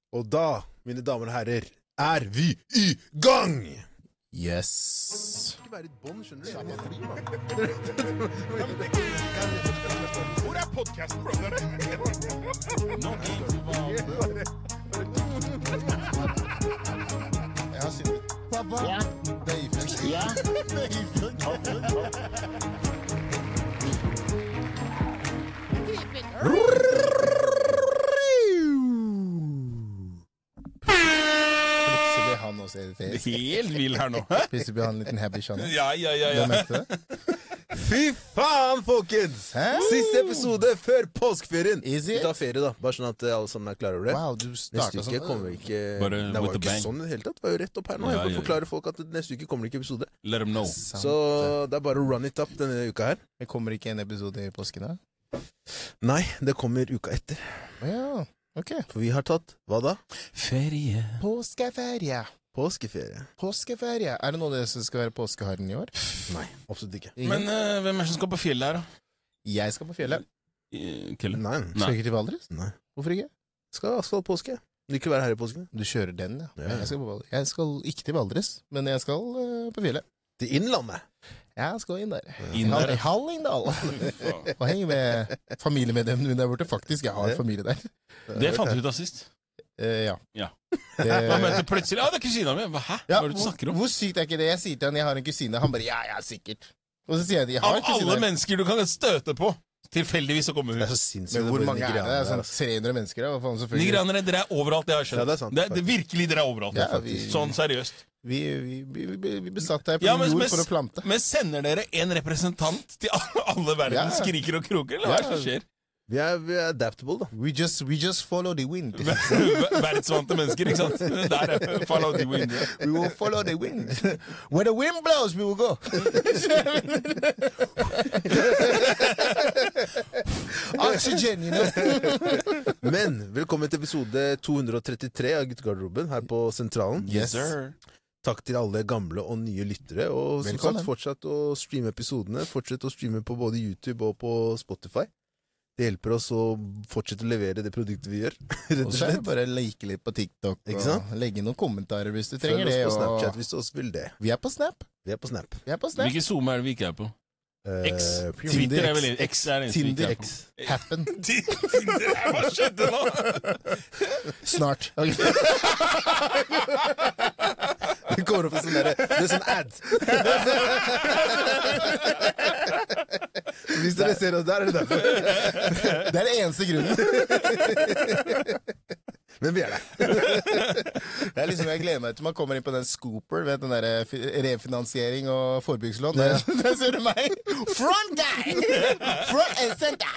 Og da, mine damer og herrer, vi I gang! Yes. Ikke være et bånd, skjønner du? Samme fly, man. Hvor podcasten, bro? Jeg har sittet. Pappa. Ja. Døyfjøk. Ja. Plutselig han også irriteres. Helt vill her nå. Plutselig blir han en liten happy skjønner. Ja. Du har merket det? Fy faen, folkens! Hæ? Siste episode før påskeferien. Is Vi it? tar ferie da, bare sånn at alle sammen klar over det. Wow, du Neste startet uke sånn. kommer vi ikke... Bare det var with jo a ikke bang. sånn i det hele tatt. Det var jo rett opp her nå. Ja, Jeg bare ja. forklarer folk at neste uke kommer det ikke episode. Let them know. Så det er bare å run it up denne uka her. Det kommer ikke en episode i påsken da? Nei, det kommer uka etter. Ja, ok. For vi har tatt, hva da? Ferie. Påskeferie. Påskeferie. Påskeferie. Er det noe av det som skal være påskeharen i år? Nei, absolutt ikke. Men hvem er det som skal på fjellet her, da? Jeg skal på fjellet. Kille? Nei, Skal ikke til Valdres? nei. Hvorfor ikke? Skal påske. Liker å være her i påsken. Du kjører den, ja. Ja. Jeg skal på Valdres. Jeg skal ikke til Valdres, men jeg skal på fjellet. Til Innlandet. Jeg skal inn der. Inn der, ja. Hallingdal. Og henger med familiemedlemmene mine der borte. Faktisk, jeg har familie der. Det fant vi ut av sist. Ja. Ja. Hva Det, mente plutselig? Det er kusina mi. Hæ? Hva ja, er det du snakker om? hvor sykt er ikke det? Jeg sier til han, jeg har en kusine. Han bare, ja, sikkert. Og så sier jeg, jeg har Av en kusine. alle mennesker du kan støte på, tilfeldigvis så kommer Det er hun. så sinnssykt. Men hvor mange er det? Det er sånn altså. 300 mennesker der. Hva faen, selvfølgelig. Nigerianere, dere er overalt, det har jeg skjønt. Ja, det er sant, det virkelig, dere er overalt. Ja, vi- Sånn seriøst. Vi besatt deg på Ja, men- jord men- for å plante. Men sender dere en representant til alle verdens Ja. skriker og kroker, eller hva er det som skjer? Vi er adaptable, da. We just follow the wind. Verdensvante mennesker, ikke sant? Der er follow the wind. Ja. We will follow the wind. Where the wind blows, we will go. Oxygen, you know. Men velkommen til episode 233 av Guttegarderoben her på Sentralen. Yes. Takk til alle gamle og nye lyttere. Og som Velkommen. sagt, fortsett å streame episodene. Fortsett å streame på både YouTube og på Spotify. Det hjelper oss å fortsette å levere det produktet vi gjør. Rett Og og så er det slett. bare å like litt på TikTok Ikke og sant? legge noen kommentarer hvis du Følg trenger oss det. på Og... Snapchat hvis du også vil det. Vi er på Snap. Vi er på Snap. Vi er på Snap. Hvilke Zoom er det vi ikke er på? X. Premium. Twitter er vel X. X er det eneste vi ikke Tinder er på. X. Happen. Tinder, hva skjedde nå? Snart. Ok. Vi kommer opp med sånn der, det er sånn ad. Hvis dere ser oss der, er det derfor. Det er det eneste grunnen. Men vi er der. Det er liksom, jeg gleder meg til man kommer inn på den Scooper, vet den der refinansiering og forbrukslån. Der ser du meg. Front guy! Front and center!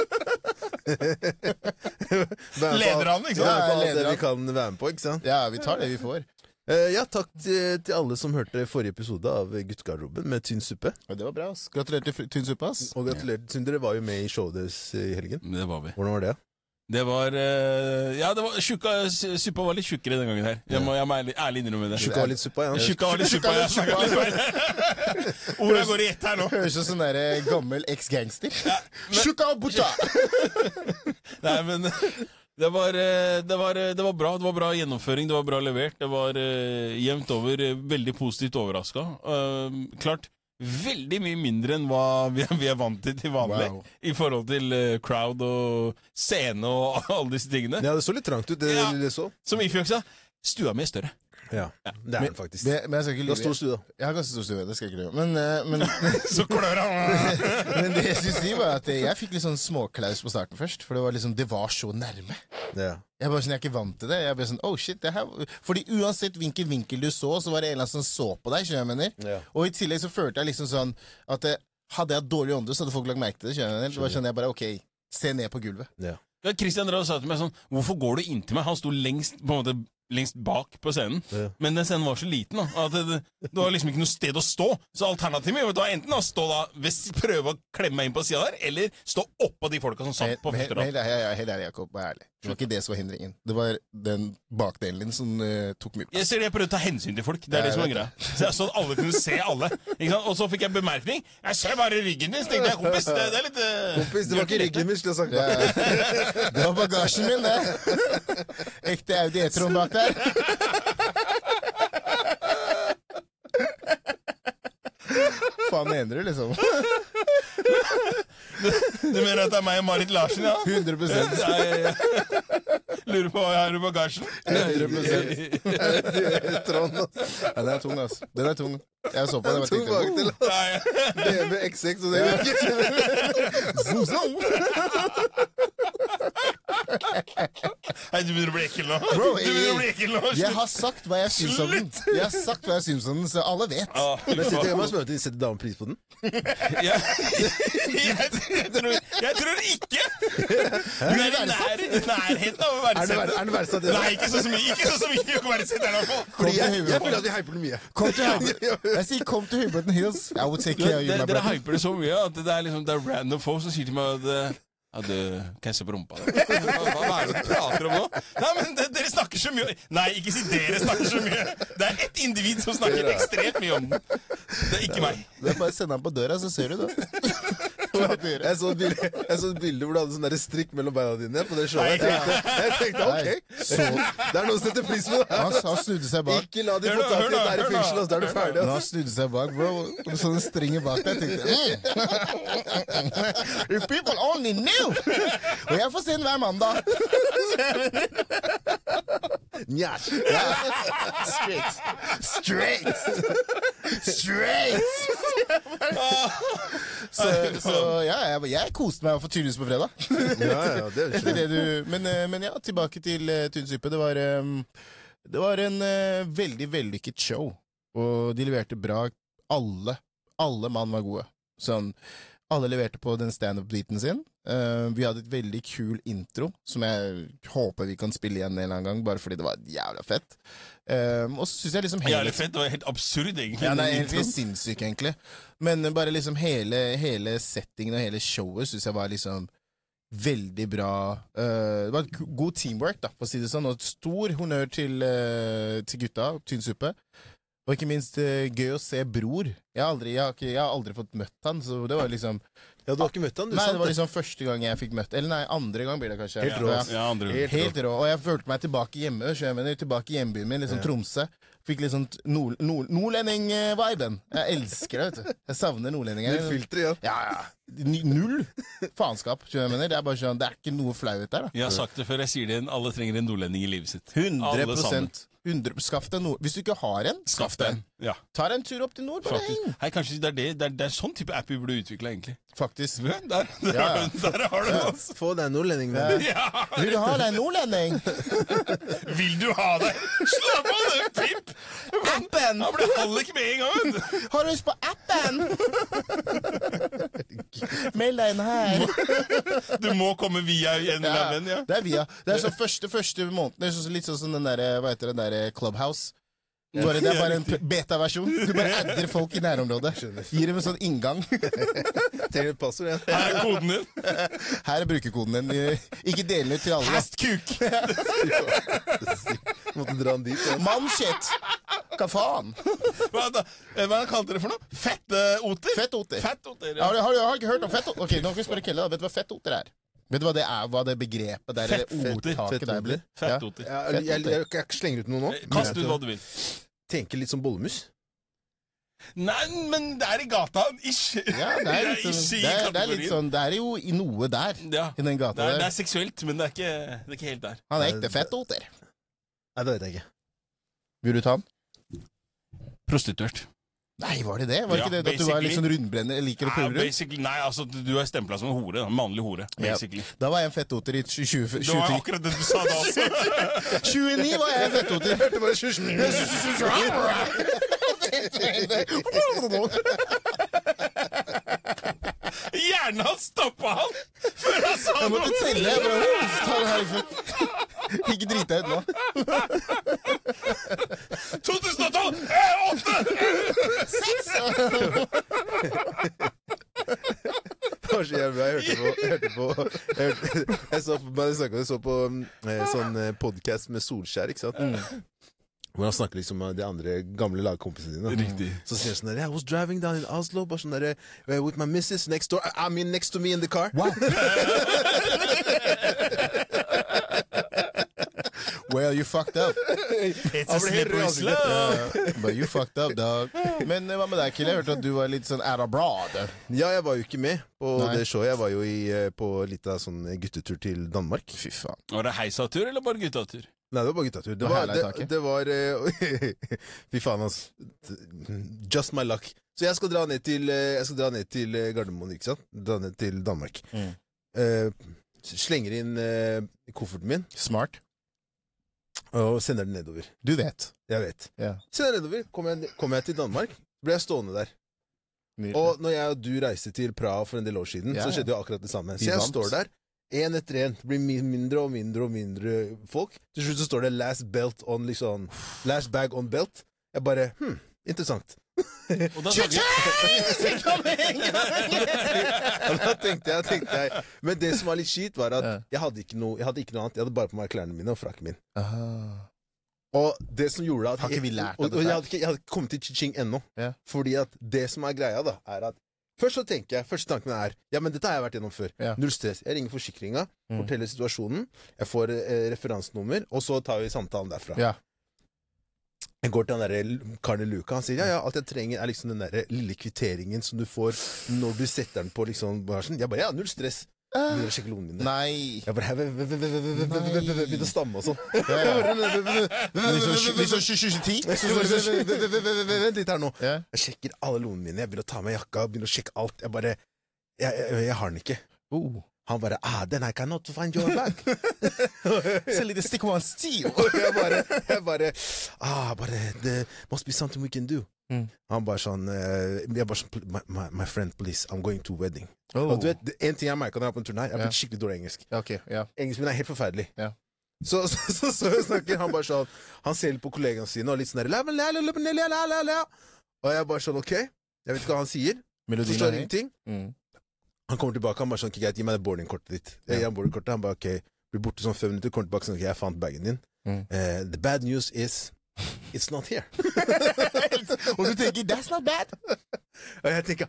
Leder han, ikke sant? Ja, på alt det leder han. vi kan være med på, ikke sant? Ja, vi tar det vi får. Ja, takk til alle som hørte forrige episode av Guttegarderoben med tynn suppe. Og det var bra, ass. Gratulerer til tynn suppe, ass. Og gratulerer til Dere var jo med i showet deres i helgen. Det var vi. Hvordan var det? Det var Ja, det var suppa var litt tjukkere den gangen her. Jeg må ærlig innrømme det. Tjukka var litt suppa, ja. Tjukka var litt suppa, jeg snakket litt feil. Ordet går i ett her nå. Høres ut som sånn der gammel eks-gangster. Sjuka og butta! Nei, men det var bra. Det var bra gjennomføring, det var bra levert. Det var jevnt over veldig positivt overraska. Klart veldig mye mindre enn hva vi er vant til vanlig. Wow. I forhold til crowd og scene og alle disse tingene. Ja, det så litt trangt ut, det Ja. lille så. Som Ifjok sa, stua mi er større. Ja, det er den faktisk. Men jeg skal ikke Du har stor lyve. stue, da. Jeg har ganske stor stue, det skal jeg ikke lyve. Men Så klør han! Men det jeg skulle si var at jeg fikk litt sånn småklaus på starten først, for det var så nærme. Ja. Jeg bare sånn, jeg er ikke vant til det. Jeg ble sånn, oh shit, det her... Fordi uansett hvilken vinkel du så var det en eller annen som så på deg, skjønner jeg mener. Ja. Og i tillegg så følte jeg liksom sånn, at hadde jeg dårlig ånde, så hadde folk lagt merke til det, skjønner jeg mener. Det var sånn, jeg bare, ok, se ned på gulvet. Ja. Christian Rød sa til meg sånn, hvorfor går du inn til meg? Han sto lengst på en måte lengst bak på scenen. Ja. Men den scenen var så liten da, at det var liksom ikke noe sted å stå. Så alternativet var enten å stå da, prøve å klemme meg inn på siden der, eller stå oppå de folka som satt på første rad. Helt ærlig, Jakob, vær ærlig. Det var ikke det som var hindringen. Det var den bakdelen din som tok mye plass. Jeg ser det, jeg prøvde å ta hensyn til folk. Det er det som er greia. Så alle kunne se alle. Ikke sant? Og så fikk jeg bemerkning. Jeg ser bare ryggen din, så tenkte jeg, kompis, det er litt... Kompis, det var ikke ryggen min, skulle jeg sagt. Ja. Det var bagasjen min, det. Ekte Audi E-tron bak der. Faen mener du, liksom? Du mener at det er meg og Marit Larsen, ja? 100%. Lurer på hva jeg har i bagasjen. 100%. Trond, Ja, den er tung, altså. Den er tung. Jeg så på den, tung bak til BMW X6 og det Zoom, zoom. Nei, du begynner å bli ekkel nå. Bro, Du begynner å bli ekkel nå. jeg har sagt hva jeg syns om den. Jeg har sagt hva jeg syns om den, så alle vet. Men sitter jeg med smøte, setter damen pris på den? Jeg tror ikke. Du er i nærheten av å verdsette. Er den verdsatt? Nei, ikke så mye. Ikke så mye å verdsette den i hvert fall. Fordi jeg føler at vi hyper den mye. Kom til Humble. Jeg sier kom til Humble Hills. I will take care of you, my Dere brother. hyper det så mye at det er liksom, det er random folk som sier til meg at kan jeg se på rumpa? Hva er det du prater om nå? Nei, men dere snakker så mye. Nei, ikke si dere snakker så mye. Det er ett individ som snakker ekstremt mye om den. Det er ikke meg. Det er bare å sende den på døra, så ser du det. Jeg så et bilde hvor du hadde sånn der strikk mellom beina dine på det showet. Jeg tenkte ok, det er noen som setter pris på det. Han snudde seg bak. Ikke la de få tak i det der i fengsel, da er du ferdig. Når han snudde seg bak, bro, og sånn stringer bak deg, tenkte jeg If people only knew! Og jeg får se den hver mandag. Njæsj. Straight! Så ja, jeg koste meg for tydeligvis på fredag. Ja, det er Etter det du, men ja, tilbake til Tynn suppe. Det var en veldig vellykket show, og de leverte bra. Alle mann var gode. Sånn, alle leverte på den stand-up-beaten sin. Vi hadde et veldig kul intro, som jeg håper vi kan spille igjen en eller annen gang, bare fordi det var jævla fett. Og så synes jeg liksom Jævlig fett, det var helt absurd egentlig. Ja, det er egentlig sinnssyk egentlig. Men bare liksom hele settingen og hele showet synes jeg var liksom veldig bra. Det var god teamwork da, for å si det sånn, og stor honnør til gutta, Tynn suppe. Og ikke minst gøy å se Bror. Jeg har aldri fått møtt han, så det var liksom... Ja, du har ikke møtt han, du. Nei, det var liksom første gang jeg fikk møtt. Eller nei, andre gang blir det kanskje. Helt rå. Ja, andre gang. Helt rå. Og jeg følte meg tilbake hjemme, tilbake i hjembyen min, liksom Tromsø. Fikk litt sånn nordlending-viben. Jeg elsker det, vet du. Jeg savner nordlendinger. Litt filter, ja. Ja. Null faenskap, tror jeg mener. Det er bare sånn, det er ikke noe flaut der, da. Jeg har sagt det før, jeg sier det igjen. Alle trenger en nordlending i livet sitt. 100%. Skaff deg noe. Hvis du ikke har en, skaff deg en. Ja. Ta deg en tur opp til nord, bare heng. Hei, kanskje det er sånn type app vi burde utvikle, egentlig. Faktisk. Der har du det, altså. Få den nordlendingen. Ja. Vil du ha deg en nordlending? Vil du ha det? Slapp av, det, Pip! Appen! Han ble hallik med en gang. Har du lyst på appen? Meld deg inn her. Du må komme via en eller annen venn, ja. Det er via. Det er så første måneden, det er litt sånn som den der, hva heter den der Clubhouse. Det er bare en beta-versjon. Du bare adder folk i nærområdet. Gir dem en sånn inngang. Trenger et passord, ja. Her er koden din. Her er brukerkoden din. Ikke del den ut til alle. Hastkuk. Måtte dra den dit. Ja. Mannshit. Hva faen? Hva kalte dere for noe? Fettoter? Fettoter. Fettoter, ja. Har ikke hørt om fettoter? Ok, nå kan vi spørre Kelle da. Vet du hva fettoter er? Vet du hva det er, hva det begrepet der, ordtaket der blir? Fettoter. Ja, jeg slenger ut noe nå. Kast ut hva du vil. Tenker litt som bollemus. Nei, men det er i gata. Ish. Ja, det er litt sånn, det er jo i noe der, Ja. i den gata Det der. er seksuelt, men det er ikke helt der. Han er ekte fettoter. Nei, det vet jeg ikke. Vil du ta han? Prostituert. Nei, var det det? Var det Ja, ikke det at du var litt sånn rundbrenner, liker å Nei, prøve rundt? basically, nei, altså, du er stemplet som en hore, en mannlig hore, basically. Da var jeg en fettoter i 2010. Det var akkurat det du sa da også. 29 var jeg en fettoter. Hørte bare sjusj. Hjernen hans stoppet han før han sa Jeg måtte noe. telle, jeg bare, ta det her ifra. Ikke drit deg ut nå. 2012! 8! Det var så jævlig bra. Jeg så på sånn podcast med Solskjær, ikke sant? Hvor han snakker liksom med de andre gamle lagkompisene dine. Riktig. Så sier han sånn der, I was driving down in Oslo, bare sånn der, with my missus next door, I mean next to me in the car. Wow. Well, you fucked up. It's a slippery slope. But you fucked up, dog. Men hva med deg, Kille? Jeg hørte at du var litt sånn out abroad. Ja, jeg var jo ikke med på Nei. det showet. Jeg var jo på litt av sånn guttetur til Danmark. Fy faen. Var det heisatur eller bare guttatur? Nei, det var bare guttatur. Det var hæla i taket. Det var fy faen, altså. Just my luck. Så jeg skal dra ned til Gardermoen, ikke sant? Dra ned til Danmark. Slenger inn kofferten min Smart. og sender den nedover. Du vet. Jeg vet. Ja. Sender den nedover. Kommer jeg til Danmark, ble jeg stående der. Nydelig. Og når jeg og du reiste til Praha for en del år siden, Ja, så ja. skjedde jo akkurat det samme. Vi Så jeg vant. står der, en etter en. Det blir mindre og mindre og mindre folk. Til slutt så står det last belt on, liksom. Last bag on belt. Jeg bare, interessant. Og da snakker Ja, da tenkte jeg. Men det som var litt skit, var at Ja. jeg hadde ikke noe annet. Jeg hadde bare på meg klærne mine og frakken min. Aha. Og det som gjorde at Har ikke vi lært av og dette? jeg hadde ikke kommet til Chiching ennå. Ja. Fordi at det som er greia, da, er at første tanken er ja, men dette har jeg vært gjennom før. Ja. Null stress. Jeg ringer forsikringa, forteller situasjonen, jeg får referansenummer, og så tar vi samtalen derfra. Ja. Jeg går til den der karen i luka, han sier ja, alt jeg trenger er liksom den der lille kvitteringen som du får når du setter den på liksom barsen. Jeg bare, ja, null stress. Begynner å sjekke lommene mine. Nei. Jeg bare, begynner å stamme og sånn. Liksom 2010? Vent litt her nå. Ja. Jeg sjekker alle lommene mine, jeg begynner å ta med jakka, begynner å sjekke alt. Jeg bare, jeg har den ikke. Han bare, then I cannot find your bag. It's a little stick one steel. Og jeg bare, there must be something we can do. Han bare sånn, jeg bare sånn, my friend, please, I'm going to wedding. Og du vet, en ting jeg merket når jeg er på en turné, jeg har blitt skikkelig dårlig engelsk. Ok, ja. Engelsken min er helt forferdelig. Ja. Så jeg snakker, han bare sånn, han ser litt på kollegaene sine, og litt sånn der, og jeg bare sånn, ok, jeg vet ikke hva han sier, Melodien forstår er høy. ingenting. Han kommer tilbake, han bare sånn, ok, greit, gi meg det boardingkortet ditt. Jeg gir han boardingkortet, han bare, ok, blir borte sånn 5 minutter, kommer tilbake sånn, ok, jeg fant bagen din. The bad news is, it's not here. Og du tenker, that's not bad. Og jeg tenker,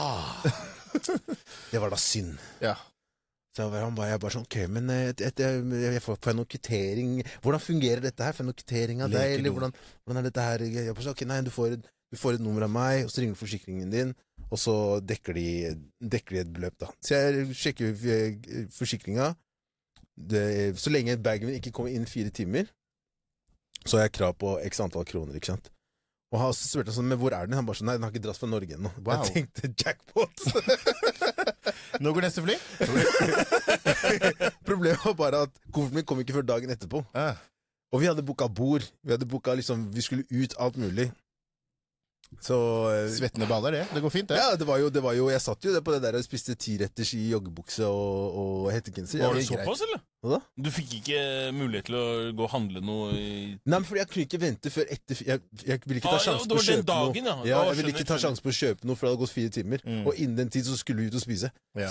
det var da synd. Ja. Så jeg bare sånn, ok, men jeg får noen kvittering. Hvordan fungerer dette her? Får jeg noen kvittering av deg? Eller hvordan er dette her? Jeg bare sånn, ok, nei, du får et nummer av meg, og så ringer du forsikringen din, og så dekker de et beløp da. Så jeg sjekker forsikringa. Så lenge bagen min ikke kommer inn 4 timer, så har jeg krav på x antall kroner, ikke sant? Og han også spurte sånn, men hvor er den? Han bare sånn, nei, den har ikke dratt fra Norge ennå. Wow. Jeg tenkte jackpot. Nå går neste fly. Problemet var bare at kofferten min kom ikke før dagen etterpå. Og vi hadde boka bord. Vi hadde boka liksom, vi skulle ut alt mulig. Så Svettende baller, det. Det går fint, det. ja, det var jo jeg satt jo på det der og spiste 10-retters i joggebukse og hettegenser. Var det greit. såpass, eller? Hva da? Du fikk ikke mulighet til å gå og handle noe i... Nei, men fordi jeg kunne ikke vente før etter jeg ville ikke ta sjansen det på å var den kjøpe dagen, noe. ja. Jeg ville ikke ta sjansen på å kjøpe noe, for det hadde gått 4 timer. Og innen den tid så skulle vi ut og spise. Ja.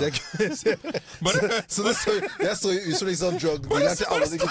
Så jeg så jo ut som liksom drug dealer til alle de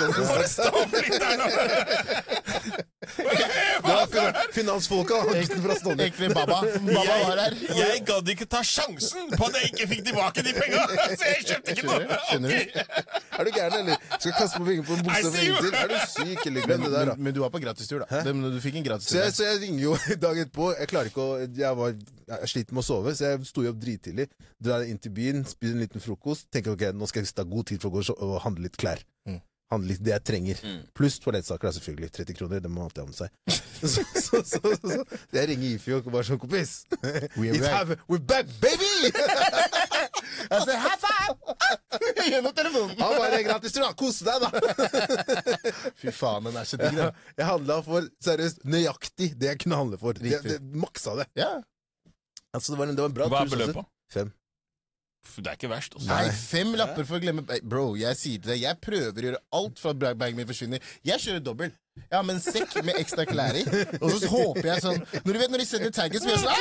guttene. Finansfolka, gutten fra Stovner. Egentlig Baba var her. Jeg gadd ikke ta sjansen på at jeg ikke fikk tilbake de pengene, så jeg kjøpte ikke noe. Skjønner du? Er du gæren, eller? Skal jeg kaste på penger på en bukse for ingenting? Er du syk, eller glem det der, da? Men du var på gratistur, da. Du fikk en Så gratistur. jeg ringer jo dagen etterpå. Jeg klarer ikke å Jeg sliter med å sove, så jeg sto jo opp drittidlig. Drar inn til byen, spiser en liten frokost. Tenker ok, nå skal jeg ta god tid for å gå og handle litt klær. Handle litt det jeg trenger. Pluss toalettsaker, da, selvfølgelig. 30 kroner, det må alltid ha med seg. Så jeg ringer Ifi og bare sånn, kompis. We're back, baby! Jeg sier high five! Gjennom telefonen. Han bare gratis tur, da. Kos deg, da. Fy faen, den er så digg, da. Jeg handla for seriøst nøyaktig det jeg kunne handle for. Det maksa det. Ja. Altså, det var en bra Hva er tur, sånn sett. beløpet? 5. Det ikke verst, altså. Nei, 5 lapper for å glemme. Bro, jeg sier til deg, jeg prøver å gjøre alt for at bagen min forsvinner. Jeg kjører dobbelt. Ja, men sekk med ekstra klær i. Og så håper jeg sånn, når de sender taggen, så blir jeg sånn,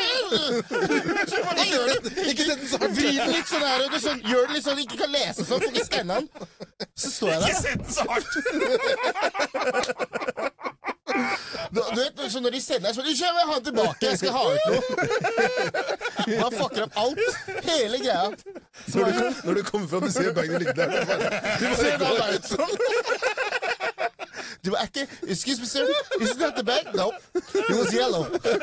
ikke sett den sånn, vrid den litt sånn her, og du sånn, gjør den litt sånn, ikke kan lese sånn, for ikke skanne den. Så står jeg der. Ikke sett den så hardt! Du vet, så når de sender deg sånn, ikke jeg vil ha den tilbake, jeg skal ha ut noe. Man fucker opp alt, hele greia. Når du kommer fra, du ser bagen ligge der. Du må se da bare ut sånn. Du var ikke, excuse me sir, isn't that the bag? No, it was yellow.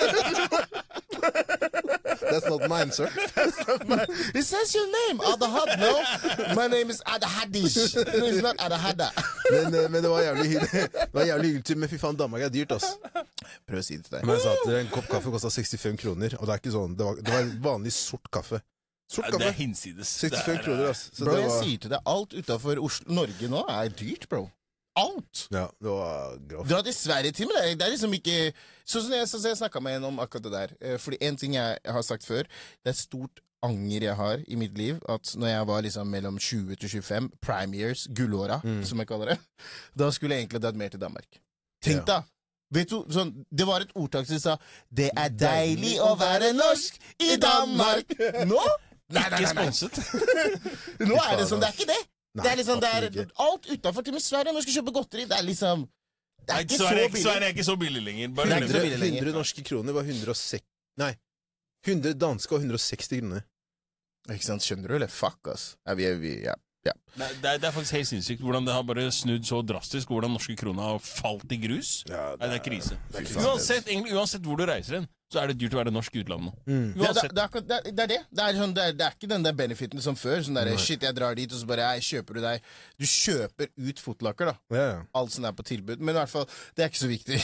That's not mine, sir. It says your name, Adahad. No, my name is Adahadish. It's not Adahada. Men det var jævlig hyggelig, men fy faen, Danmark dyrt, ass. Prøv å si det til deg. Men jeg sa at en kopp kaffe kostet 65 kroner, og det ikke sånn, det var vanlig sort kaffe. Sort Det kaffe, hinsides. 65 kroner, ass. Så Bro, det jeg var, sier til deg, alt utenfor Norge nå dyrt, bro. Alt! ja, det var grovt. Dra til Sverige til meg, det liksom ikke... Sånn som jeg snakket med en om akkurat det der. Fordi en ting jeg har sagt før, det et stort anger jeg har i mitt liv, at når jeg var liksom mellom 20 til 25, prime years, gullåra, som jeg kaller det, da skulle jeg egentlig dratt mer til Danmark. Tenk da! Vet du, sånn, det var et ordtak som sa, det deilig å være norsk i Danmark! Nå? Ikke sponset. Nå det sånn, det ikke det. Nei, Det liksom, det absolutt ikke. alt utenfor til med Sverige, når du skal kjøpe godteri, det liksom... Det Nei, ikke så Sverige billig. er ikke så billig lenger. Bare Det er glem ikke så det. billig lenger. 100 norske kroner var 106... Nei, 100 danske og 160 kroner. Ikke sant, skjønner du, eller? Fuck, ass. Ja. Det faktisk helt sinnssykt hvordan det har bare snudd så drastisk, hvordan norske kroner har falt i grus. Ja, Nei, det er krise. Fy faen. Uansett hvor du reiser hen, så det dyrt å være norsk i utlandet nå. Uansett. Det er det. Sånn, det er ikke den der benefiten som før. Sånn der, shit, jeg drar dit, og så bare, kjøper du deg. Du kjøper ut fotlakker, da. Ja. Alt som på tilbud. Men i hvert fall, det er ikke så viktig.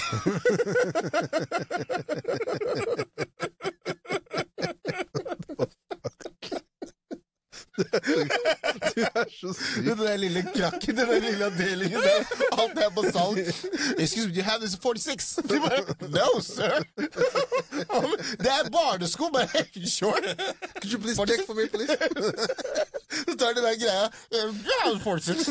Du så syk. Den der lille krakken, den der lille avdelingen der, alt på salg. Excuse me, do you have this 46? De bare, no, sir. Det barnesko, bare, sure. Could you please check for me, please? Så tar de den greia, yeah, 46.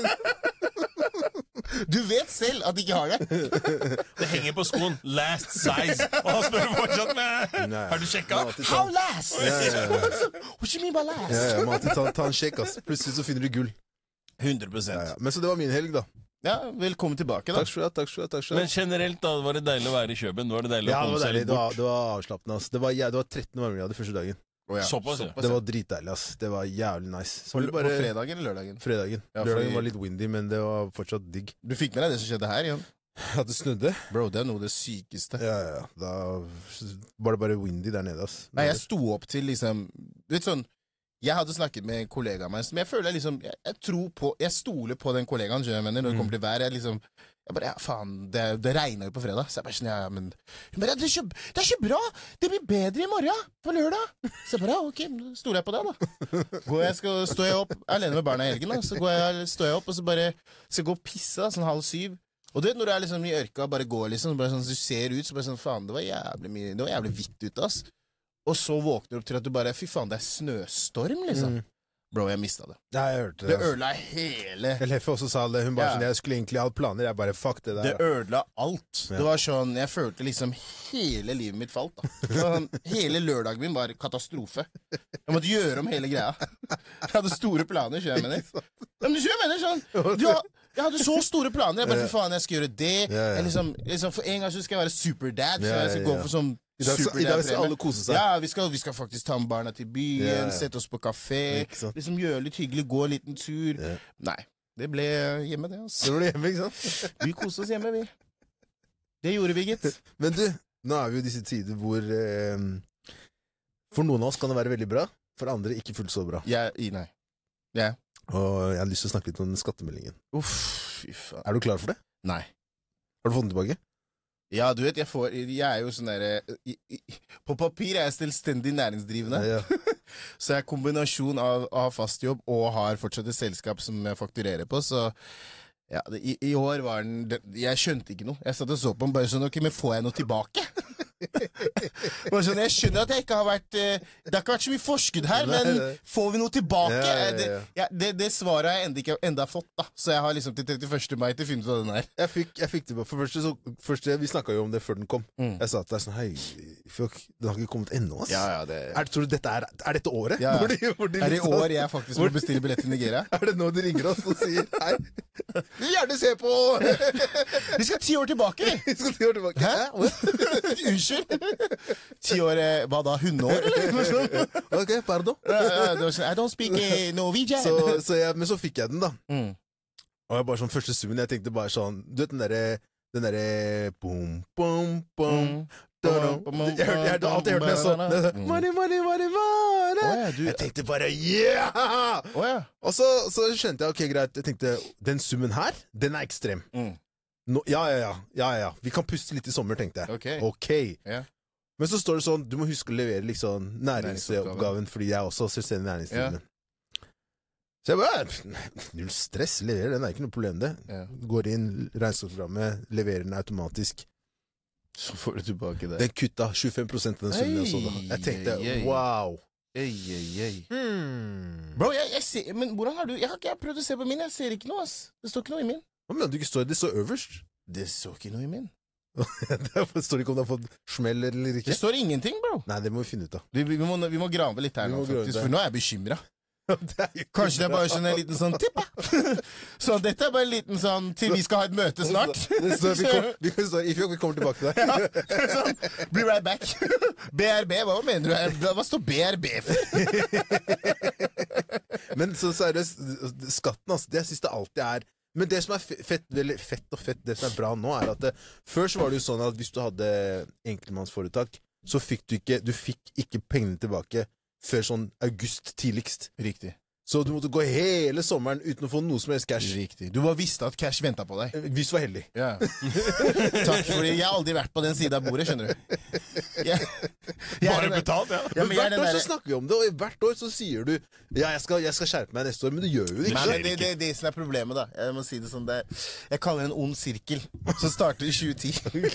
Du vet selv at de ikke har det. Det henger på skoen. Last size. Og han spør fortsatt med har du sjekket? How last? What you mean by last? Ja, må alltid ta en sjekk, ass. Plutselig så finner du gull. 100%. Ja. Men så det var min helg, da. Ja, velkommen tilbake da. Takk skal du ha. Men generelt da, var det deilig å være i Kjøben? Var det deilig Ja, å det komme var seg deilig. litt bort? Det var avslappende, ass. Det var 13 varmegrader første dagen. Såpass, ja. Det var dritdeilig, ass. Det var jævlig nice. Så På vi bare... fredagen eller lørdagen? Fredagen. Ja, Lørdagen var litt windy, men det var fortsatt digg. Du fikk med deg det som skjedde her, Jan? At det snødde? Bro, det noe av det sykeste. Ja. Da var det bare windy der nede, ass. Nei, jeg sto opp til liksom, du vet sånn, jeg hadde snakket med en kollega av meg, som jeg føler liksom, jeg tror på, jeg stoler på den kollegaen, skjønner jeg mener, når det kommer til vær, jeg bare, ja faen, det regnet jo på fredag, så jeg bare sånn, ja, men, hun bare, det er ikke bra, det blir bedre i morgen, på lørdag. Så jeg bare, ja, ok, stoler jeg på det da. Står jeg opp, alene med barna i helgen da, så står jeg opp, og så bare, skal jeg gå og pisse da, sånn 6:30. Og du vet, når du liksom i ørka, bare går liksom, bare sånn, så du ser ut, så bare sånn, faen, det var jævlig hvitt ut, ass. Og så våkner du opp til at du bare, fy faen, det er snøstorm, liksom. Bro, jeg mistet det. Ja, jeg hørte det. Det ødela hele... Leffe også sa det, hun bare sånn, jeg skulle egentlig ha planer, jeg bare, fuck det der. Det ødela alt. Ja. Det var sånn, jeg følte liksom hele livet mitt falt, da. Sånn, hele lørdagen min var katastrofe. Jeg måtte gjøre om hele greia. Jeg hadde store planer, skjønner jeg mener. Ja, men du skjønner jeg mener, sånn, jeg hadde så store planer, jeg bare, for faen, jeg skal gjøre det. Jeg liksom, for en gang så skal jeg være superdad, så jeg skal gå for sånn I dag skal alle kose seg. Ja, vi skal faktisk ta med barna til byen, sette oss på kafé, liksom gjøre litt hyggelig, gå en liten tur. Nei, det ble hjemme det, altså. Det ble hjemme, ikke sant? Vi koste oss hjemme, vi. Det gjorde vi, gitt. Men du, nå er vi jo i disse tider hvor for noen av oss kan det være veldig bra, for andre ikke fullt så bra. Nei. Ja. Og jeg har lyst til å snakke litt om den skattemeldingen. Uff, fy faen. Er du klar for det? Nei. Har du fått den tilbake? Ja, du vet, jeg er jo sånn der, på papir er jeg selvstendig næringsdrivende. Ja. Så jeg er kombinasjon av fast jobb og har fortsatt et selskap som jeg fakturerer på, så ja, i år var jeg skjønte ikke noe. Jeg satt og så på den bare sånn, ok, men får jeg noe tilbake? Sånn, jeg skjønner at jeg ikke har vært det har ikke vært så mye forskudd her, men får vi noe tilbake? Det svaret har jeg enda fått, da. Så jeg har liksom til 31. mai til å finne ut av den her. Jeg fikk det på. For første, vi snakket jo om det før den kom. Jeg sa til deg sånn, hei, den har ikke kommet ennå, ass. Tror du dette er dette året? Ja. Hvor de Er det i år jeg faktisk må bestille billett til Nigeria? Er det nå de ringer oss og sier, hei, vi vil gjerne se på! Vi skal 10 år tilbake! Vi skal 10 år tilbake. Hæ? Unnskyld? 10 år, hva da, 100 år? Ok, pardon. I don't speak Norwegian. Men så fikk jeg den, da. Og jeg bare sånn, første summen, jeg tenkte bare sånn, du vet den derre boom, boom, boom. Jeg har alltid hørt det sånn. Money, money, money, money. Jeg tenkte bare, yeah! Og så skjønte jeg, ok, greit, jeg tenkte, den summen her, den er ekstrem. Ja. Vi kan puste litt i sommer, tenkte jeg. Ok. Men så står det sånn, du må huske å levere liksom næringsoppgaven, fordi jeg er også selvstendig næringsdrivende. Så jeg bare, null stress, leverer den, er ikke noe problem det. Går inn, regnskapsprogrammet, leverer den automatisk. Så får du tilbake det. Den kutta 25% av den summen jeg så da. Jeg tenkte, wow. Bro, jeg ser, men hvordan har du, jeg har ikke prøvd å se på min, jeg ser ikke noe, ass. Det står ikke noe i min. Hva mener du ikke står? Det står øverst. Det står ikke noe i min. Det står ikke om du har fått smell eller ikke. Det står ingenting, bro. Nei, det må vi finne ut av. Vi må grave litt her nå, faktisk, for nå er jeg bekymret. Kanskje det er bare sånn en liten sånn tipp. Så dette er bare en liten sånn til vi skal ha et møte snart. Vi kommer tilbake til deg. Sånn, be right back. BRB, hva mener du? Hva står BRB for? Men så seriøst, skatten, altså, det jeg synes det alltid er. Men det som er fett, det som er bra nå, er at før så var det jo sånn at hvis du hadde enkeltmannsforetak, så fikk du fikk ikke pengene tilbake før sånn august tidligst. Riktig. Så du måtte gå hele sommeren uten å få noe som helst cash. Riktig. Du bare visste at cash ventet på deg. Hvis du var heldig. Ja. Takk, fordi jeg har aldri vært på den siden av bordet, skjønner du. Bare betalt, ja. Men hvert år så snakker vi om det, og hvert år så sier du ja, jeg skal skjerpe meg neste år, men du gjør jo det ikke. Nei, det er det som er problemet, da. Jeg må si det sånn, jeg kaller det en ond sirkel, som starter i 2010.